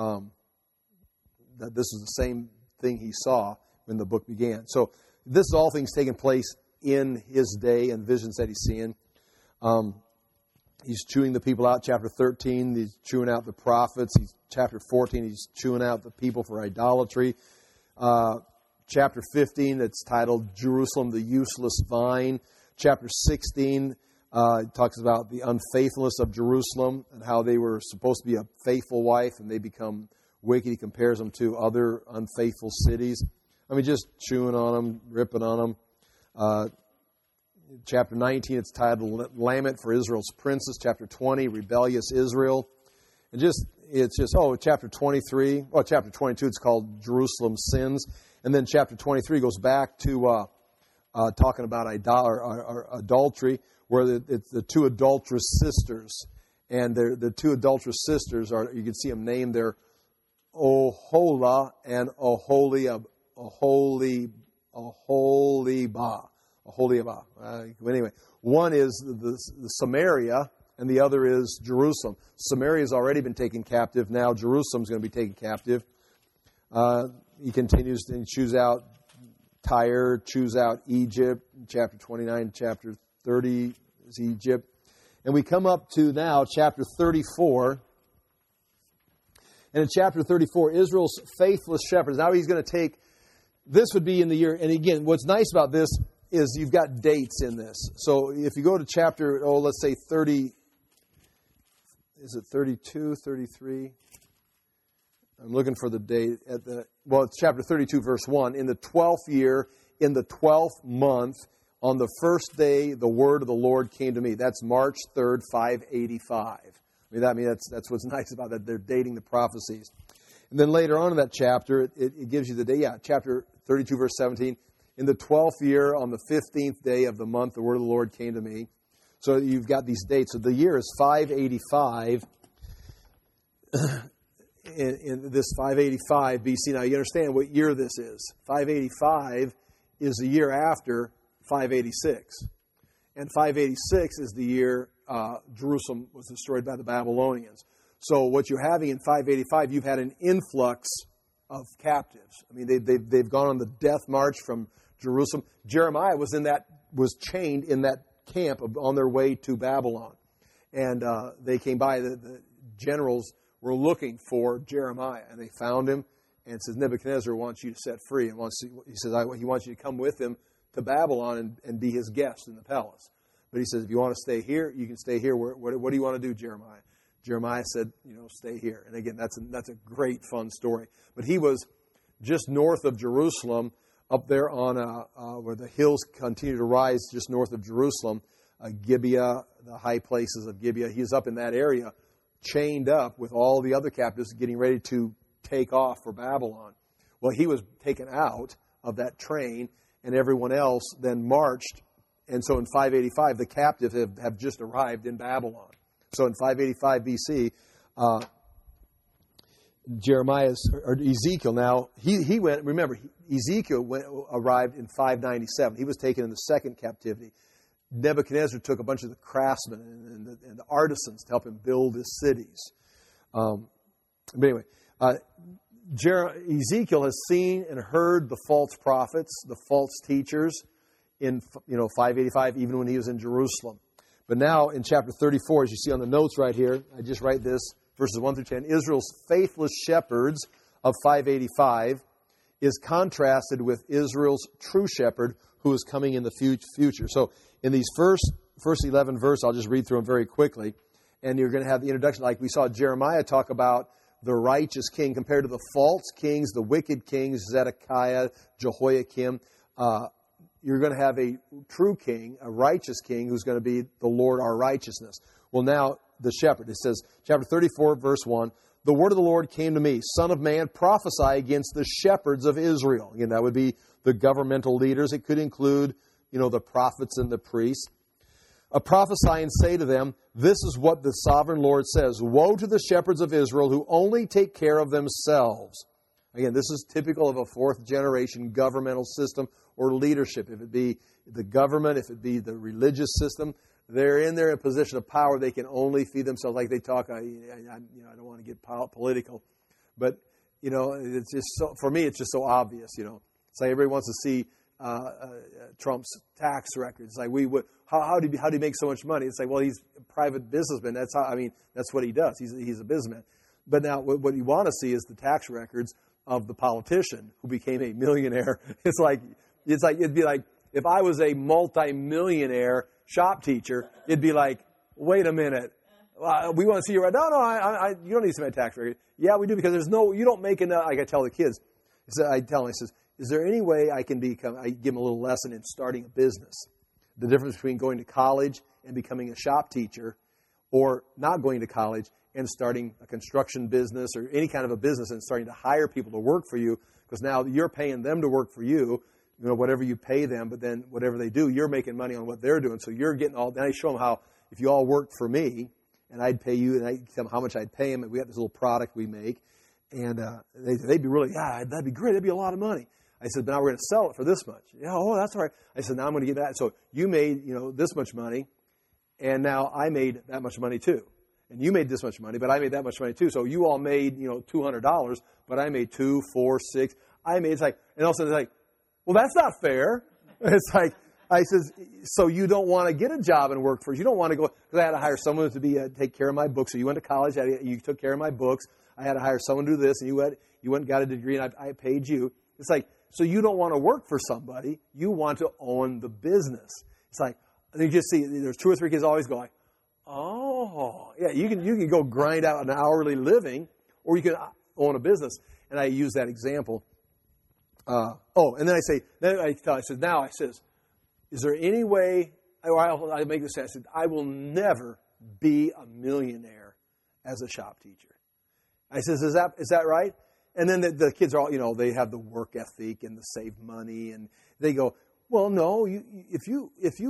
this was the same thing he saw when the book began. So this is all things taking place in his day and visions that he's seeing. He's chewing the people out. Chapter 13, he's chewing out the prophets. Chapter 14, he's chewing out the people for idolatry. Chapter 15, it's titled Jerusalem, the Useless Vine. Chapter 16 talks about the unfaithfulness of Jerusalem and how they were supposed to be a faithful wife and they become wicked. He compares them to other unfaithful cities. Just chewing on them, ripping on them. Chapter 19, it's titled Lament for Israel's Princes. Chapter 20, Rebellious Israel. Chapter 23, chapter 22, it's called Jerusalem's Sins. And then chapter 23 goes back to talking about adultery, where it's the two adulterous sisters. And the two adulterous sisters you can see them named there, Oholah and Oholiabah. Anyway, one is the Samaria, and the other is Jerusalem. Samaria has already been taken captive. Now Jerusalem's going to be taken captive. He continues and chews out Tyre, chews out Egypt. Chapter 29, chapter 30 is Egypt. And we come up to now chapter 34. And in chapter 34, Israel's faithless shepherds. Now he's going to take, this would be in the year, and again, what's nice about this is you've got dates in this. So if you go to chapter, let's say 30, is it 32, 33? I'm looking for the date. It's chapter 32, verse 1. In the 12th year, in the 12th month, on the first day, the word of the Lord came to me. That's March 3rd, 585. That's what's nice about that. They're dating the prophecies. And then later on in that chapter, it gives you the day. Yeah, chapter 32, verse 17. In the 12th year, on the 15th day of the month, the word of the Lord came to me. So you've got these dates. So the year is 585. In this 585 BC. Now you understand what year this is. 585 is the year after 586. And 586 is the year Jerusalem was destroyed by the Babylonians. So what you're having in 585, you've had an influx of captives. I mean, they've gone on the death march from Jerusalem. Jeremiah was chained in that camp on their way to Babylon. And they came by, the generals were looking for Jeremiah, and they found him, and says, Nebuchadnezzar wants you to set free, and he says, he wants you to come with him to Babylon and be his guest in the palace. But he says, if you want to stay here, you can stay here. What do you want to do, Jeremiah? Jeremiah said, stay here. And again, that's a great, fun story. But he was just north of Jerusalem, up there on where the hills continue to rise, just north of Jerusalem, Gibeah, the high places of Gibeah. He was up in that area, chained up with all the other captives getting ready to take off for Babylon. Well, he was taken out of that train, and everyone else then marched. And so in 585, the captives have just arrived in Babylon. So in 585 BC, Ezekiel now, he went, remember, Ezekiel arrived in 597. He was taken in the second captivity. Nebuchadnezzar took a bunch of the craftsmen and the artisans to help him build his cities. But anyway, Ezekiel has seen and heard the false prophets, the false teachers in 585, even when he was in Jerusalem. But now in chapter 34, as you see on the notes right here, I just write this, verses 1 through 10, Israel's faithless shepherds of 585 is contrasted with Israel's true shepherd who is coming in the future. So in these first 11 verses, I'll just read through them very quickly, and you're going to have the introduction. Like we saw Jeremiah talk about the righteous king compared to the false kings, the wicked kings, Zedekiah, Jehoiakim. You're going to have a true king, a righteous king, who's going to be the Lord our righteousness. Well, now, the shepherd. It says, chapter 34, verse 1, the word of the Lord came to me, Son of man, prophesy against the shepherds of Israel. Again, that would be the governmental leaders. It could include, the prophets and the priests. Prophesy and say to them, this is what the sovereign Lord says. Woe to the shepherds of Israel who only take care of themselves. Again, this is typical of a fourth generation governmental system or leadership. If it be the government, if it be the religious system, they're in a position of power. They can only feed themselves. Like they talk, I don't want to get political, but it's just so, for me, it's just so obvious. It's like everybody wants to see Trump's tax records. It's like how do you make so much money? It's like, well, he's a private businessman. That's what he does. He's a businessman. But now what you want to see is the tax records of the politician who became a millionaire. It's like it'd be like if I was a multi-millionaire shop teacher, it'd be like, wait a minute, we want to see you right. No, you don't need to see my tax record. Yeah, we do, because you don't make enough. Like I tell the kids, I says, is there any way I can I give them a little lesson in starting a business? The difference between going to college and becoming a shop teacher, or not going to college and starting a construction business or any kind of a business and starting to hire people to work for you, because now you're paying them to work for you, whatever you pay them, but then whatever they do, you're making money on what they're doing. So you're getting then I show them how, if you all worked for me and I'd pay you, and I'd tell them how much I'd pay them, and we have this little product we make, and they'd be really, that'd be great, that'd be a lot of money. I said, but now we're going to sell it for this much. Yeah, that's all right. I said, now I'm going to get that. So you made, this much money, and now I made that much money too. And you made this much money, but I made that much money too. So you all made, $200, but I made $2, $4, $6. It's like, and all of a sudden it's like, well, that's not fair. It's like, I says, so you don't want to get a job and work for us. You don't want to go, because I had to hire someone to take care of my books. So you went to college, you took care of my books. I had to hire someone to do this, and you went and got a degree, and I paid you. It's like, so you don't want to work for somebody. You want to own the business. It's like, and you just see, there's 2 or 3 kids always go like, oh, Yeah, you can go grind out an hourly living, or you can own a business. And I use that example. And then I said, is there any way, I make this, I said, I will never be a millionaire as a shop teacher. I says, is that right? And then the kids are all, they have the work ethic and the save money, and they go, well, no, if you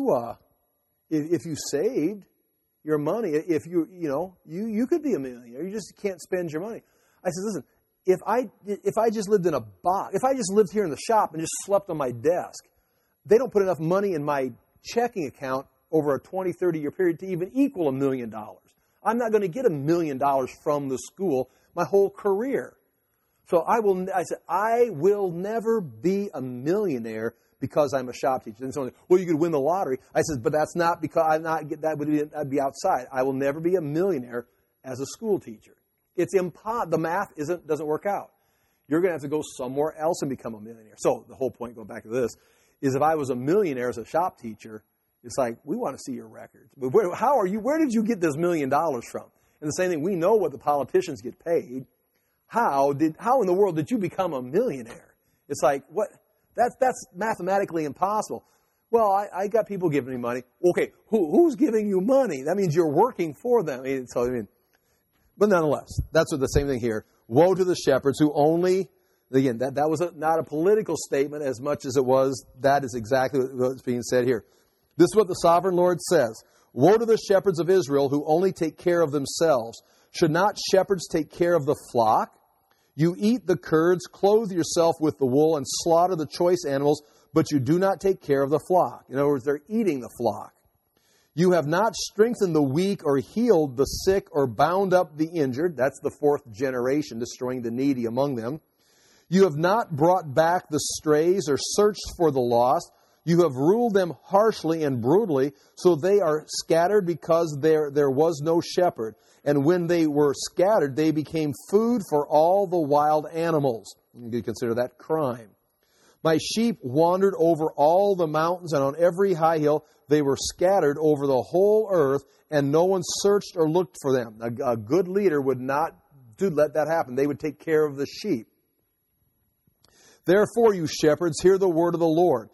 saved your money, if you could be a millionaire. You just can't spend your money. I said, listen, if I just lived in a box, if I just lived here in the shop and just slept on my desk, they don't put enough money in my checking account over a 20, 30-year period to even equal $1 million. I'm not going to get $1 million from the school my whole career. So I said, I will never be a millionaire because I'm a shop teacher. And someone said, well, you could win the lottery. I said, but that's not because that'd be outside. I will never be a millionaire as a school teacher. It's impossible. The math doesn't work out. You're going to have to go somewhere else and become a millionaire. So the whole point, going back to this, is if I was a millionaire as a shop teacher, it's like, we want to see your records. But where did you get this $1 million from? And the same thing, we know what the politicians get paid. How in the world did you become a millionaire? It's like, what? That's mathematically impossible. Well, I got people giving me money. Okay, who's giving you money? That means you're working for them. But nonetheless, that's what the same thing here. Woe to the shepherds who only, again, that was not a political statement as much as it was, that is exactly what's being said here. This is what the sovereign Lord says. Woe to the shepherds of Israel who only take care of themselves. Should not shepherds take care of the flock? You eat the curds, clothe yourself with the wool, and slaughter the choice animals, but you do not take care of the flock. In other words, they're eating the flock. You have not strengthened the weak or healed the sick or bound up the injured. That's the fourth generation, destroying the needy among them. You have not brought back the strays or searched for the lost. You have ruled them harshly and brutally, so they are scattered because there was no shepherd. And when they were scattered, they became food for all the wild animals. You can consider that crime. My sheep wandered over all the mountains, and on every high hill they were scattered over the whole earth, and no one searched or looked for them. A good leader would not let that happen. They would take care of the sheep. Therefore, you shepherds, hear the word of the Lord.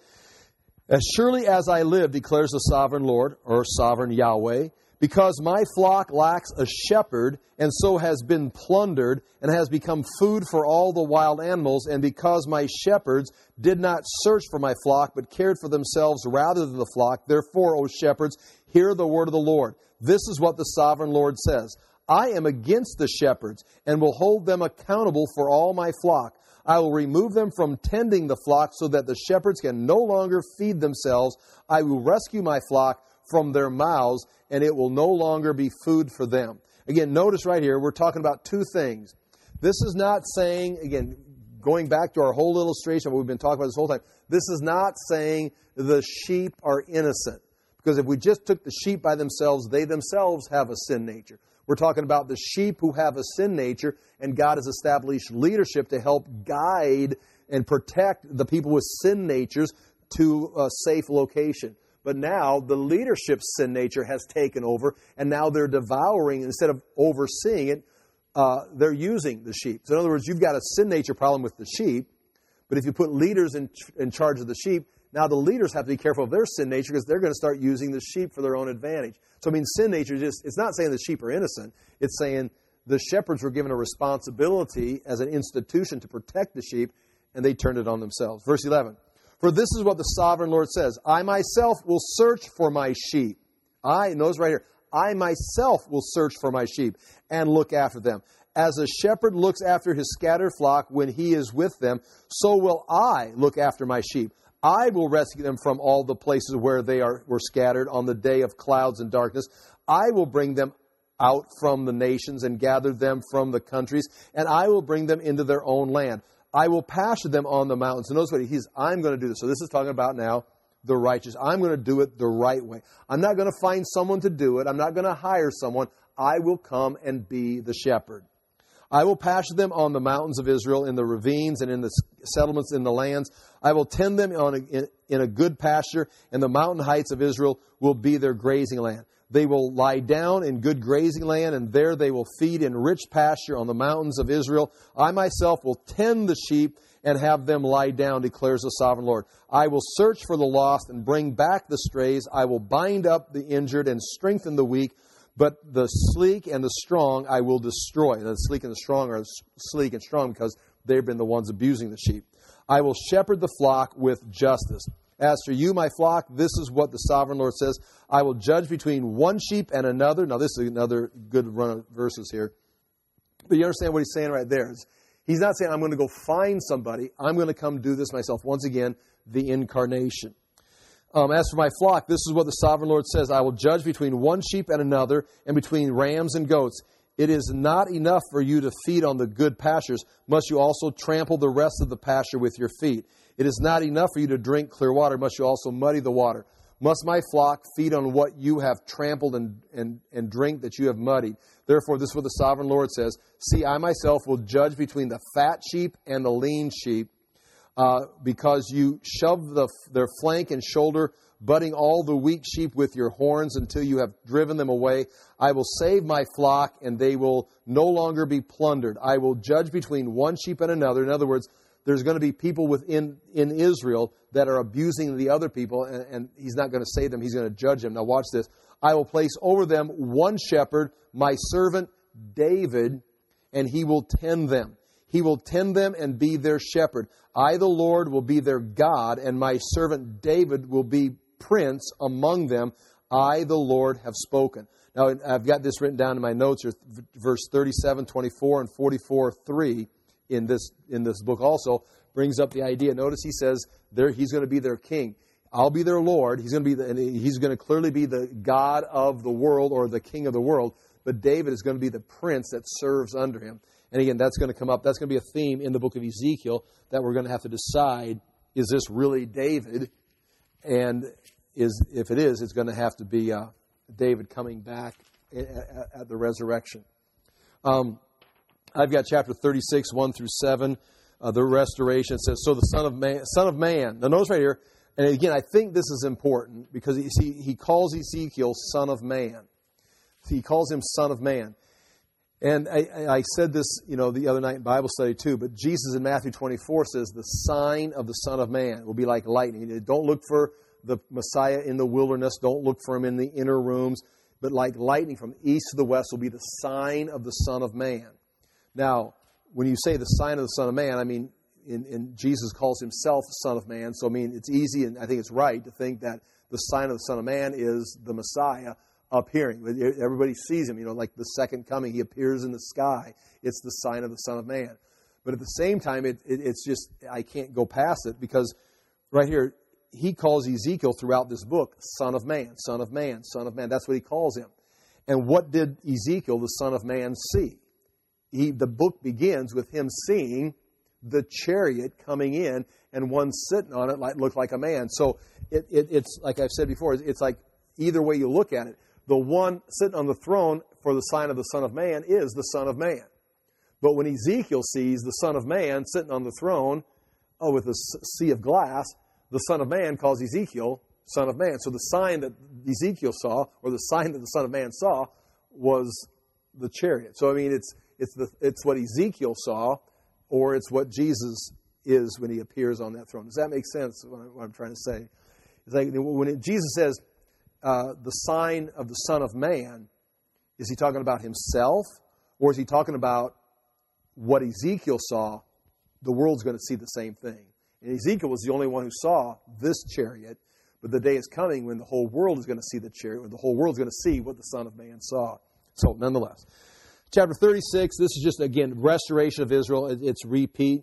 As surely as I live, declares the sovereign Lord, or sovereign Yahweh, because my flock lacks a shepherd, and so has been plundered, and has become food for all the wild animals, and because my shepherds did not search for my flock, but cared for themselves rather than the flock, therefore, O shepherds, hear the word of the Lord. This is what the sovereign Lord says. I am against the shepherds, and will hold them accountable for all my flock. I will remove them from tending the flock so that the shepherds can no longer feed themselves. I will rescue my flock from their mouths, and it will no longer be food for them. Again, notice right here, we're talking about two things. This is not saying, again, going back to our whole illustration, what we've been talking about this whole time, this is not saying the sheep are innocent. Because if we just took the sheep by themselves, they themselves have a sin nature. We're talking about the sheep who have a sin nature, and God has established leadership to help guide and protect the people with sin natures to a safe location. But now the leadership's sin nature has taken over, and now they're devouring, instead of overseeing it, they're using the sheep. So in other words, you've got a sin nature problem with the sheep, but if you put leaders in charge of the sheep, now the leaders have to be careful of their sin nature because they're going to start using the sheep for their own advantage. So I mean, sin nature it's not saying the sheep are innocent. It's saying the shepherds were given a responsibility as an institution to protect the sheep, and they turned it on themselves. Verse 11. For this is what the sovereign Lord says, I myself will search for my sheep. Notice right here, I myself will search for my sheep and look after them. As a shepherd looks after his scattered flock when he is with them, so will I look after my sheep. I will rescue them from all the places where they were scattered on the day of clouds and darkness. I will bring them out from the nations and gather them from the countries, and I will bring them into their own land. I will pasture them on the mountains. And notice what I'm going to do this. So this is talking about now the righteous. I'm going to do it the right way. I'm not going to find someone to do it. I'm not going to hire someone. I will come and be the shepherd. I will pasture them on the mountains of Israel, in the ravines and in the settlements in the lands. I will tend them in a good pasture, and the mountain heights of Israel will be their grazing land. They will lie down in good grazing land, and there they will feed in rich pasture on the mountains of Israel. I myself will tend the sheep and have them lie down, declares the sovereign Lord. I will search for the lost and bring back the strays. I will bind up the injured and strengthen the weak, but the sleek and the strong I will destroy. The sleek and the strong are sleek and strong because they've been the ones abusing the sheep. I will shepherd the flock with justice. As for you, my flock, this is what the sovereign Lord says. I will judge between one sheep and another. Now, this is another good run of verses here. But you understand what he's saying right there. He's not saying, I'm going to go find somebody. I'm going to come do this myself. Once again, the incarnation. As for my flock, this is what the sovereign Lord says. I will judge between one sheep and another, and between rams and goats. It is not enough for you to feed on the good pastures. Must you also trample the rest of the pasture with your feet? It is not enough for you to drink clear water. Must you also muddy the water? Must my flock feed on what you have trampled and drink that you have muddied? Therefore, this is what the sovereign Lord says. See, I myself will judge between the fat sheep and the lean sheep, because you shove their flank and shoulder, butting all the weak sheep with your horns until you have driven them away. I will save my flock, and they will no longer be plundered. I will judge between one sheep and another. In other words, there's going to be people in Israel that are abusing the other people, and he's not going to save them. He's going to judge them. Now watch this. I will place over them one shepherd, my servant David, and he will tend them. He will tend them and be their shepherd. I, the Lord, will be their God, and my servant David will be prince among them. I, the Lord, have spoken. Now, I've got this written down in my notes here, verse 37, 24, and 44, 3 in this book also brings up the idea. Notice he says he's going to be their king. I'll be their Lord. He's going to clearly be the God of the world, or the king of the world. But David is going to be the prince that serves under him. And again, that's going to come up. That's going to be a theme in the book of Ezekiel that we're going to have to decide, is this really David? And if it is, it's going to have to be David coming back at the resurrection. I've got chapter 36, 1 through 7, the restoration. It says, so the Son of Man. Now notice right here, and again, I think this is important because he calls Ezekiel Son of Man. He calls him Son of Man. And I said this, the other night in Bible study too, but Jesus in Matthew 24 says the sign of the Son of Man will be like lightning. Don't look for the Messiah in the wilderness. Don't look for him in the inner rooms. But like lightning from east to the west will be the sign of the Son of Man. Now, when you say the sign of the Son of Man, I mean, in Jesus calls himself the Son of Man. So, I mean, it's easy, and I think it's right to think that the sign of the Son of Man is the Messiah appearing. Everybody sees him, like the second coming. He appears in the sky. It's the sign of the Son of Man. But at the same time, it's just, I can't go past it, because right here, he calls Ezekiel throughout this book, Son of Man, Son of Man, Son of Man. That's what he calls him. And what did Ezekiel, the Son of Man, see? The book begins with him seeing the chariot coming in and one sitting on it looked like a man. So it's like I've said before, it's like either way you look at it, the one sitting on the throne for the sign of the Son of Man is the Son of Man. But when Ezekiel sees the Son of Man sitting on the throne with a sea of glass, the Son of Man calls Ezekiel Son of Man. So the sign that Ezekiel saw, or the sign that the Son of Man saw, was the chariot. So I mean, it's what Ezekiel saw, or it's what Jesus is when he appears on that throne. Does that make sense, what I'm trying to say? It's like when Jesus says the sign of the Son of Man, is he talking about himself, or is he talking about what Ezekiel saw? The world's going to see the same thing. And Ezekiel was the only one who saw this chariot, but the day is coming when the whole world is going to see the chariot, when the whole world is going to see what the Son of Man saw. So, nonetheless, chapter 36, this is just, again, restoration of Israel. It's repeat.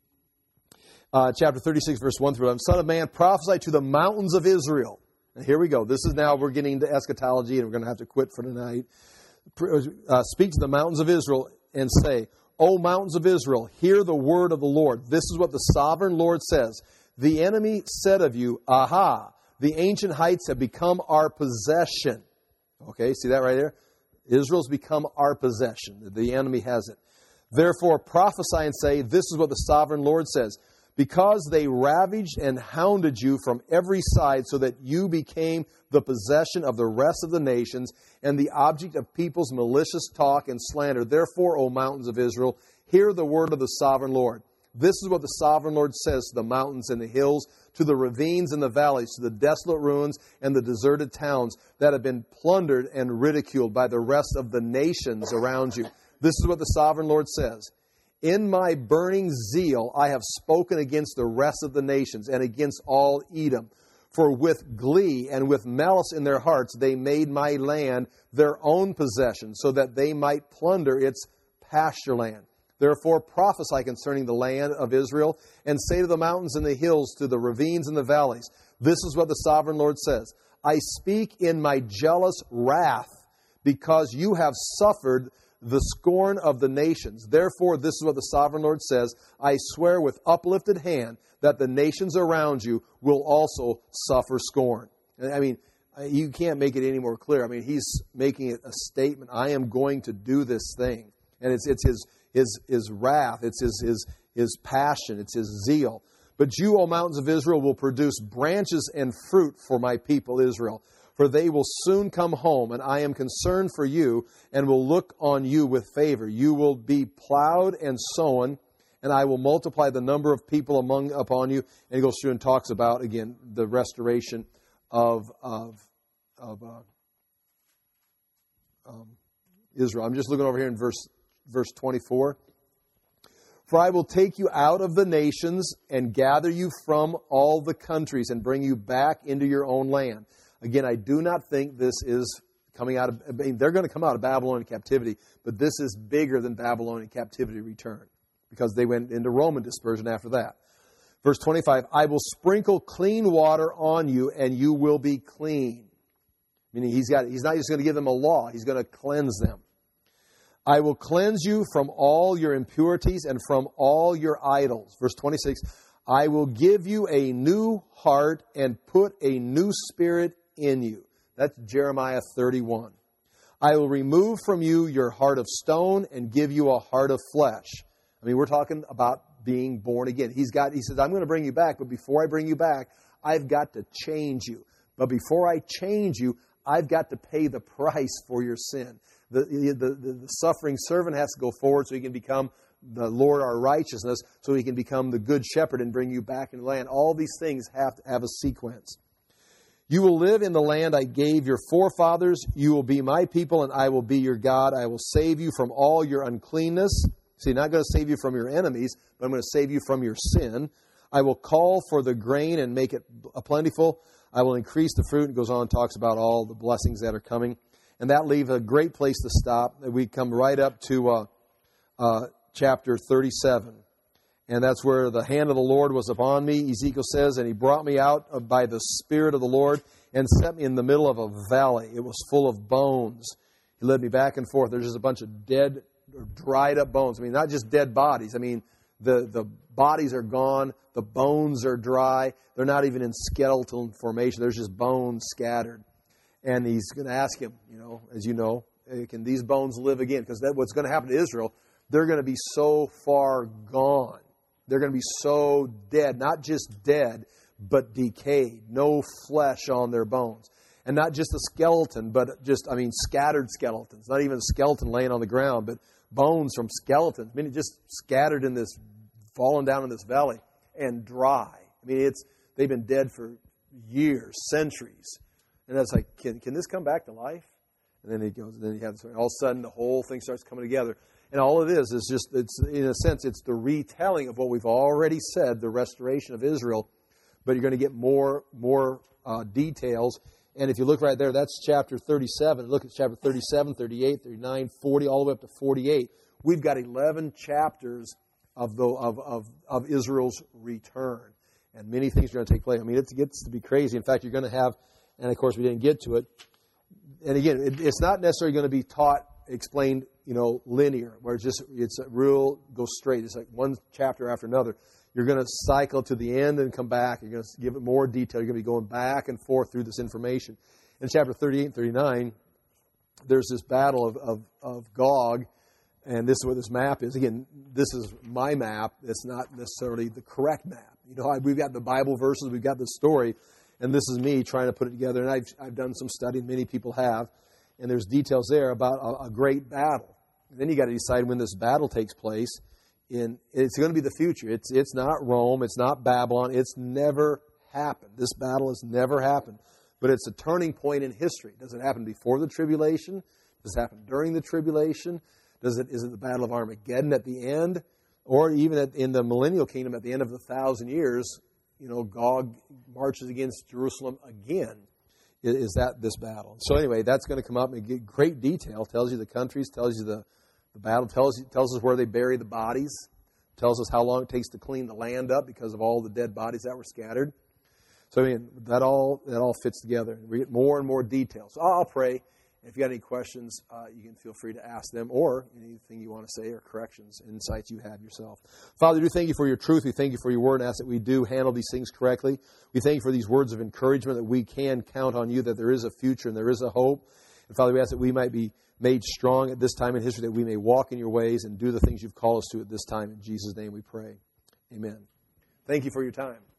Chapter 36, verse 1 through 11. Son of man, prophesy to the mountains of Israel. And here we go. This is now, we're getting into eschatology, and we're going to have to quit for tonight. Speak to the mountains of Israel and say, O mountains of Israel, hear the word of the Lord. This is what the sovereign Lord says. The enemy said of you, aha, the ancient heights have become our possession. Okay, see that right there? Israel's become our possession. The enemy has it. Therefore prophesy and say, this is what the sovereign Lord says. because they ravaged and hounded you from every side, so that you became the possession of the rest of the nations and the object of people's malicious talk and slander. Therefore, O mountains of Israel, hear the word of the sovereign Lord. This is what the sovereign Lord says to the mountains and the hills, to the ravines and the valleys, to the desolate ruins and the deserted towns that have been plundered and ridiculed by the rest of the nations around you. This is what the sovereign Lord says. In my burning zeal I have spoken against the rest of the nations and against all Edom. For with glee and with malice in their hearts they made my land their own possession, so that they might plunder its pasture land. Therefore prophesy concerning the land of Israel, and say to the mountains and the hills, to the ravines and the valleys, this is what the sovereign Lord says. I speak in my jealous wrath, because you have suffered the scorn of the nations. Therefore, this is what the sovereign Lord says. I swear with uplifted hand that the nations around you will also suffer scorn. I mean, you can't make it any more clear. I mean, he's making it a statement. I am going to do this thing. And it's his wrath. It's his passion. It's his zeal. But you, O mountains of Israel, will produce branches and fruit for my people Israel. For they will soon come home, and I am concerned for you, and will look on you with favor. You will be plowed and sown, and I will multiply the number of people upon you. And he goes through and talks about, again, the restoration of Israel. I'm just looking over here in verse 24. For I will take you out of the nations and gather you from all the countries and bring you back into your own land. Again, I do not think this is coming out of, I mean, they're going to come out of Babylonian captivity, but this is bigger than Babylonian captivity return, because they went into Roman dispersion after that. Verse 25, I will sprinkle clean water on you, and you will be clean. Meaning he's not just going to give them a law, he's going to cleanse them. I will cleanse you from all your impurities and from all your idols. Verse 26, I will give you a new heart and put a new spirit in you. That's Jeremiah 31. I will remove from you your heart of stone and give you a heart of flesh. I mean, we're talking about being born again. He says, I'm going to bring you back, but before I bring you back, I've got to change you. But before I change you, I've got to pay the price for your sin. The suffering servant has to go forward so he can become the Lord our righteousness, so he can become the good shepherd and bring you back in the land. All these things have to have a sequence. You will live in the land I gave your forefathers. You will be my people, and I will be your God. I will save you from all your uncleanness. See, not going to save you from your enemies, but I'm going to save you from your sin. I will call for the grain and make it plentiful. I will increase the fruit. And goes on and talks about all the blessings that are coming. And that leaves a great place to stop. We come right up to chapter 37. And that's where the hand of the Lord was upon me, Ezekiel says, and he brought me out by the Spirit of the Lord and set me in the middle of a valley. It was full of bones. He led me back and forth. There's just a bunch of dead, dried up bones. I mean, not just dead bodies. I mean, the bodies are gone. The bones are dry. They're not even in skeletal formation. There's just bones scattered. And he's going to ask him, as you know, can these bones live again? Because that's what's going to happen to Israel. They're going to be so far gone. They're going to be so dead, not just dead, but decayed. No flesh on their bones. And not just a skeleton, but scattered skeletons. Not even a skeleton laying on the ground, but bones from skeletons. I mean, just scattered in this, fallen down in this valley and dry. I mean, they've been dead for years, centuries. And it's like, can this come back to life? And then all of a sudden the whole thing starts coming together. And all it is just, in a sense, it's the retelling of what we've already said, the restoration of Israel. But you're going to get more details. And if you look right there, that's chapter 37. Look at chapter 37, 38, 39, 40, all the way up to 48. We've got 11 chapters of Israel's return. And many things are going to take place. I mean, it gets to be crazy. In fact, you're going to have, and of course we didn't get to it. And again, it's not necessarily going to be explained, linear, where it's a real, go straight. It's like one chapter after another. You're going to cycle to the end and come back. You're going to give it more detail. You're going to be going back and forth through this information. In chapter 38 and 39, there's this battle of Gog And this is what this map is. Again, this is my map. It's not necessarily the correct map. We've got the Bible verses, we've got the story, and this is me trying to put it together. And I've done some study, many people have, and there's details there about a great battle. And then you got to decide when this battle takes place. It's going to be the future. It's not Rome. It's not Babylon. It's never happened. This battle has never happened. But it's a turning point in history. Does it happen before the tribulation? Does it happen during the tribulation? Is it the Battle of Armageddon at the end? Or even in the millennial kingdom at the end of the 1,000 years, Gog marches against Jerusalem again. Is that this battle? So anyway, that's going to come up in great detail. Tells you the countries, tells you the battle, tells us where they bury the bodies, tells us how long it takes to clean the land up because of all the dead bodies that were scattered. So that all fits together. We get more and more details. So I'll pray. If you got any questions, you can feel free to ask them, or anything you want to say, or corrections, insights you have yourself. Father, we do thank you for your truth. We thank you for your word, and ask that we do handle these things correctly. We thank you for these words of encouragement, that we can count on you, that there is a future and there is a hope. And Father, we ask that we might be made strong at this time in history, that we may walk in your ways and do the things you've called us to at this time. In Jesus' name we pray. Amen. Thank you for your time.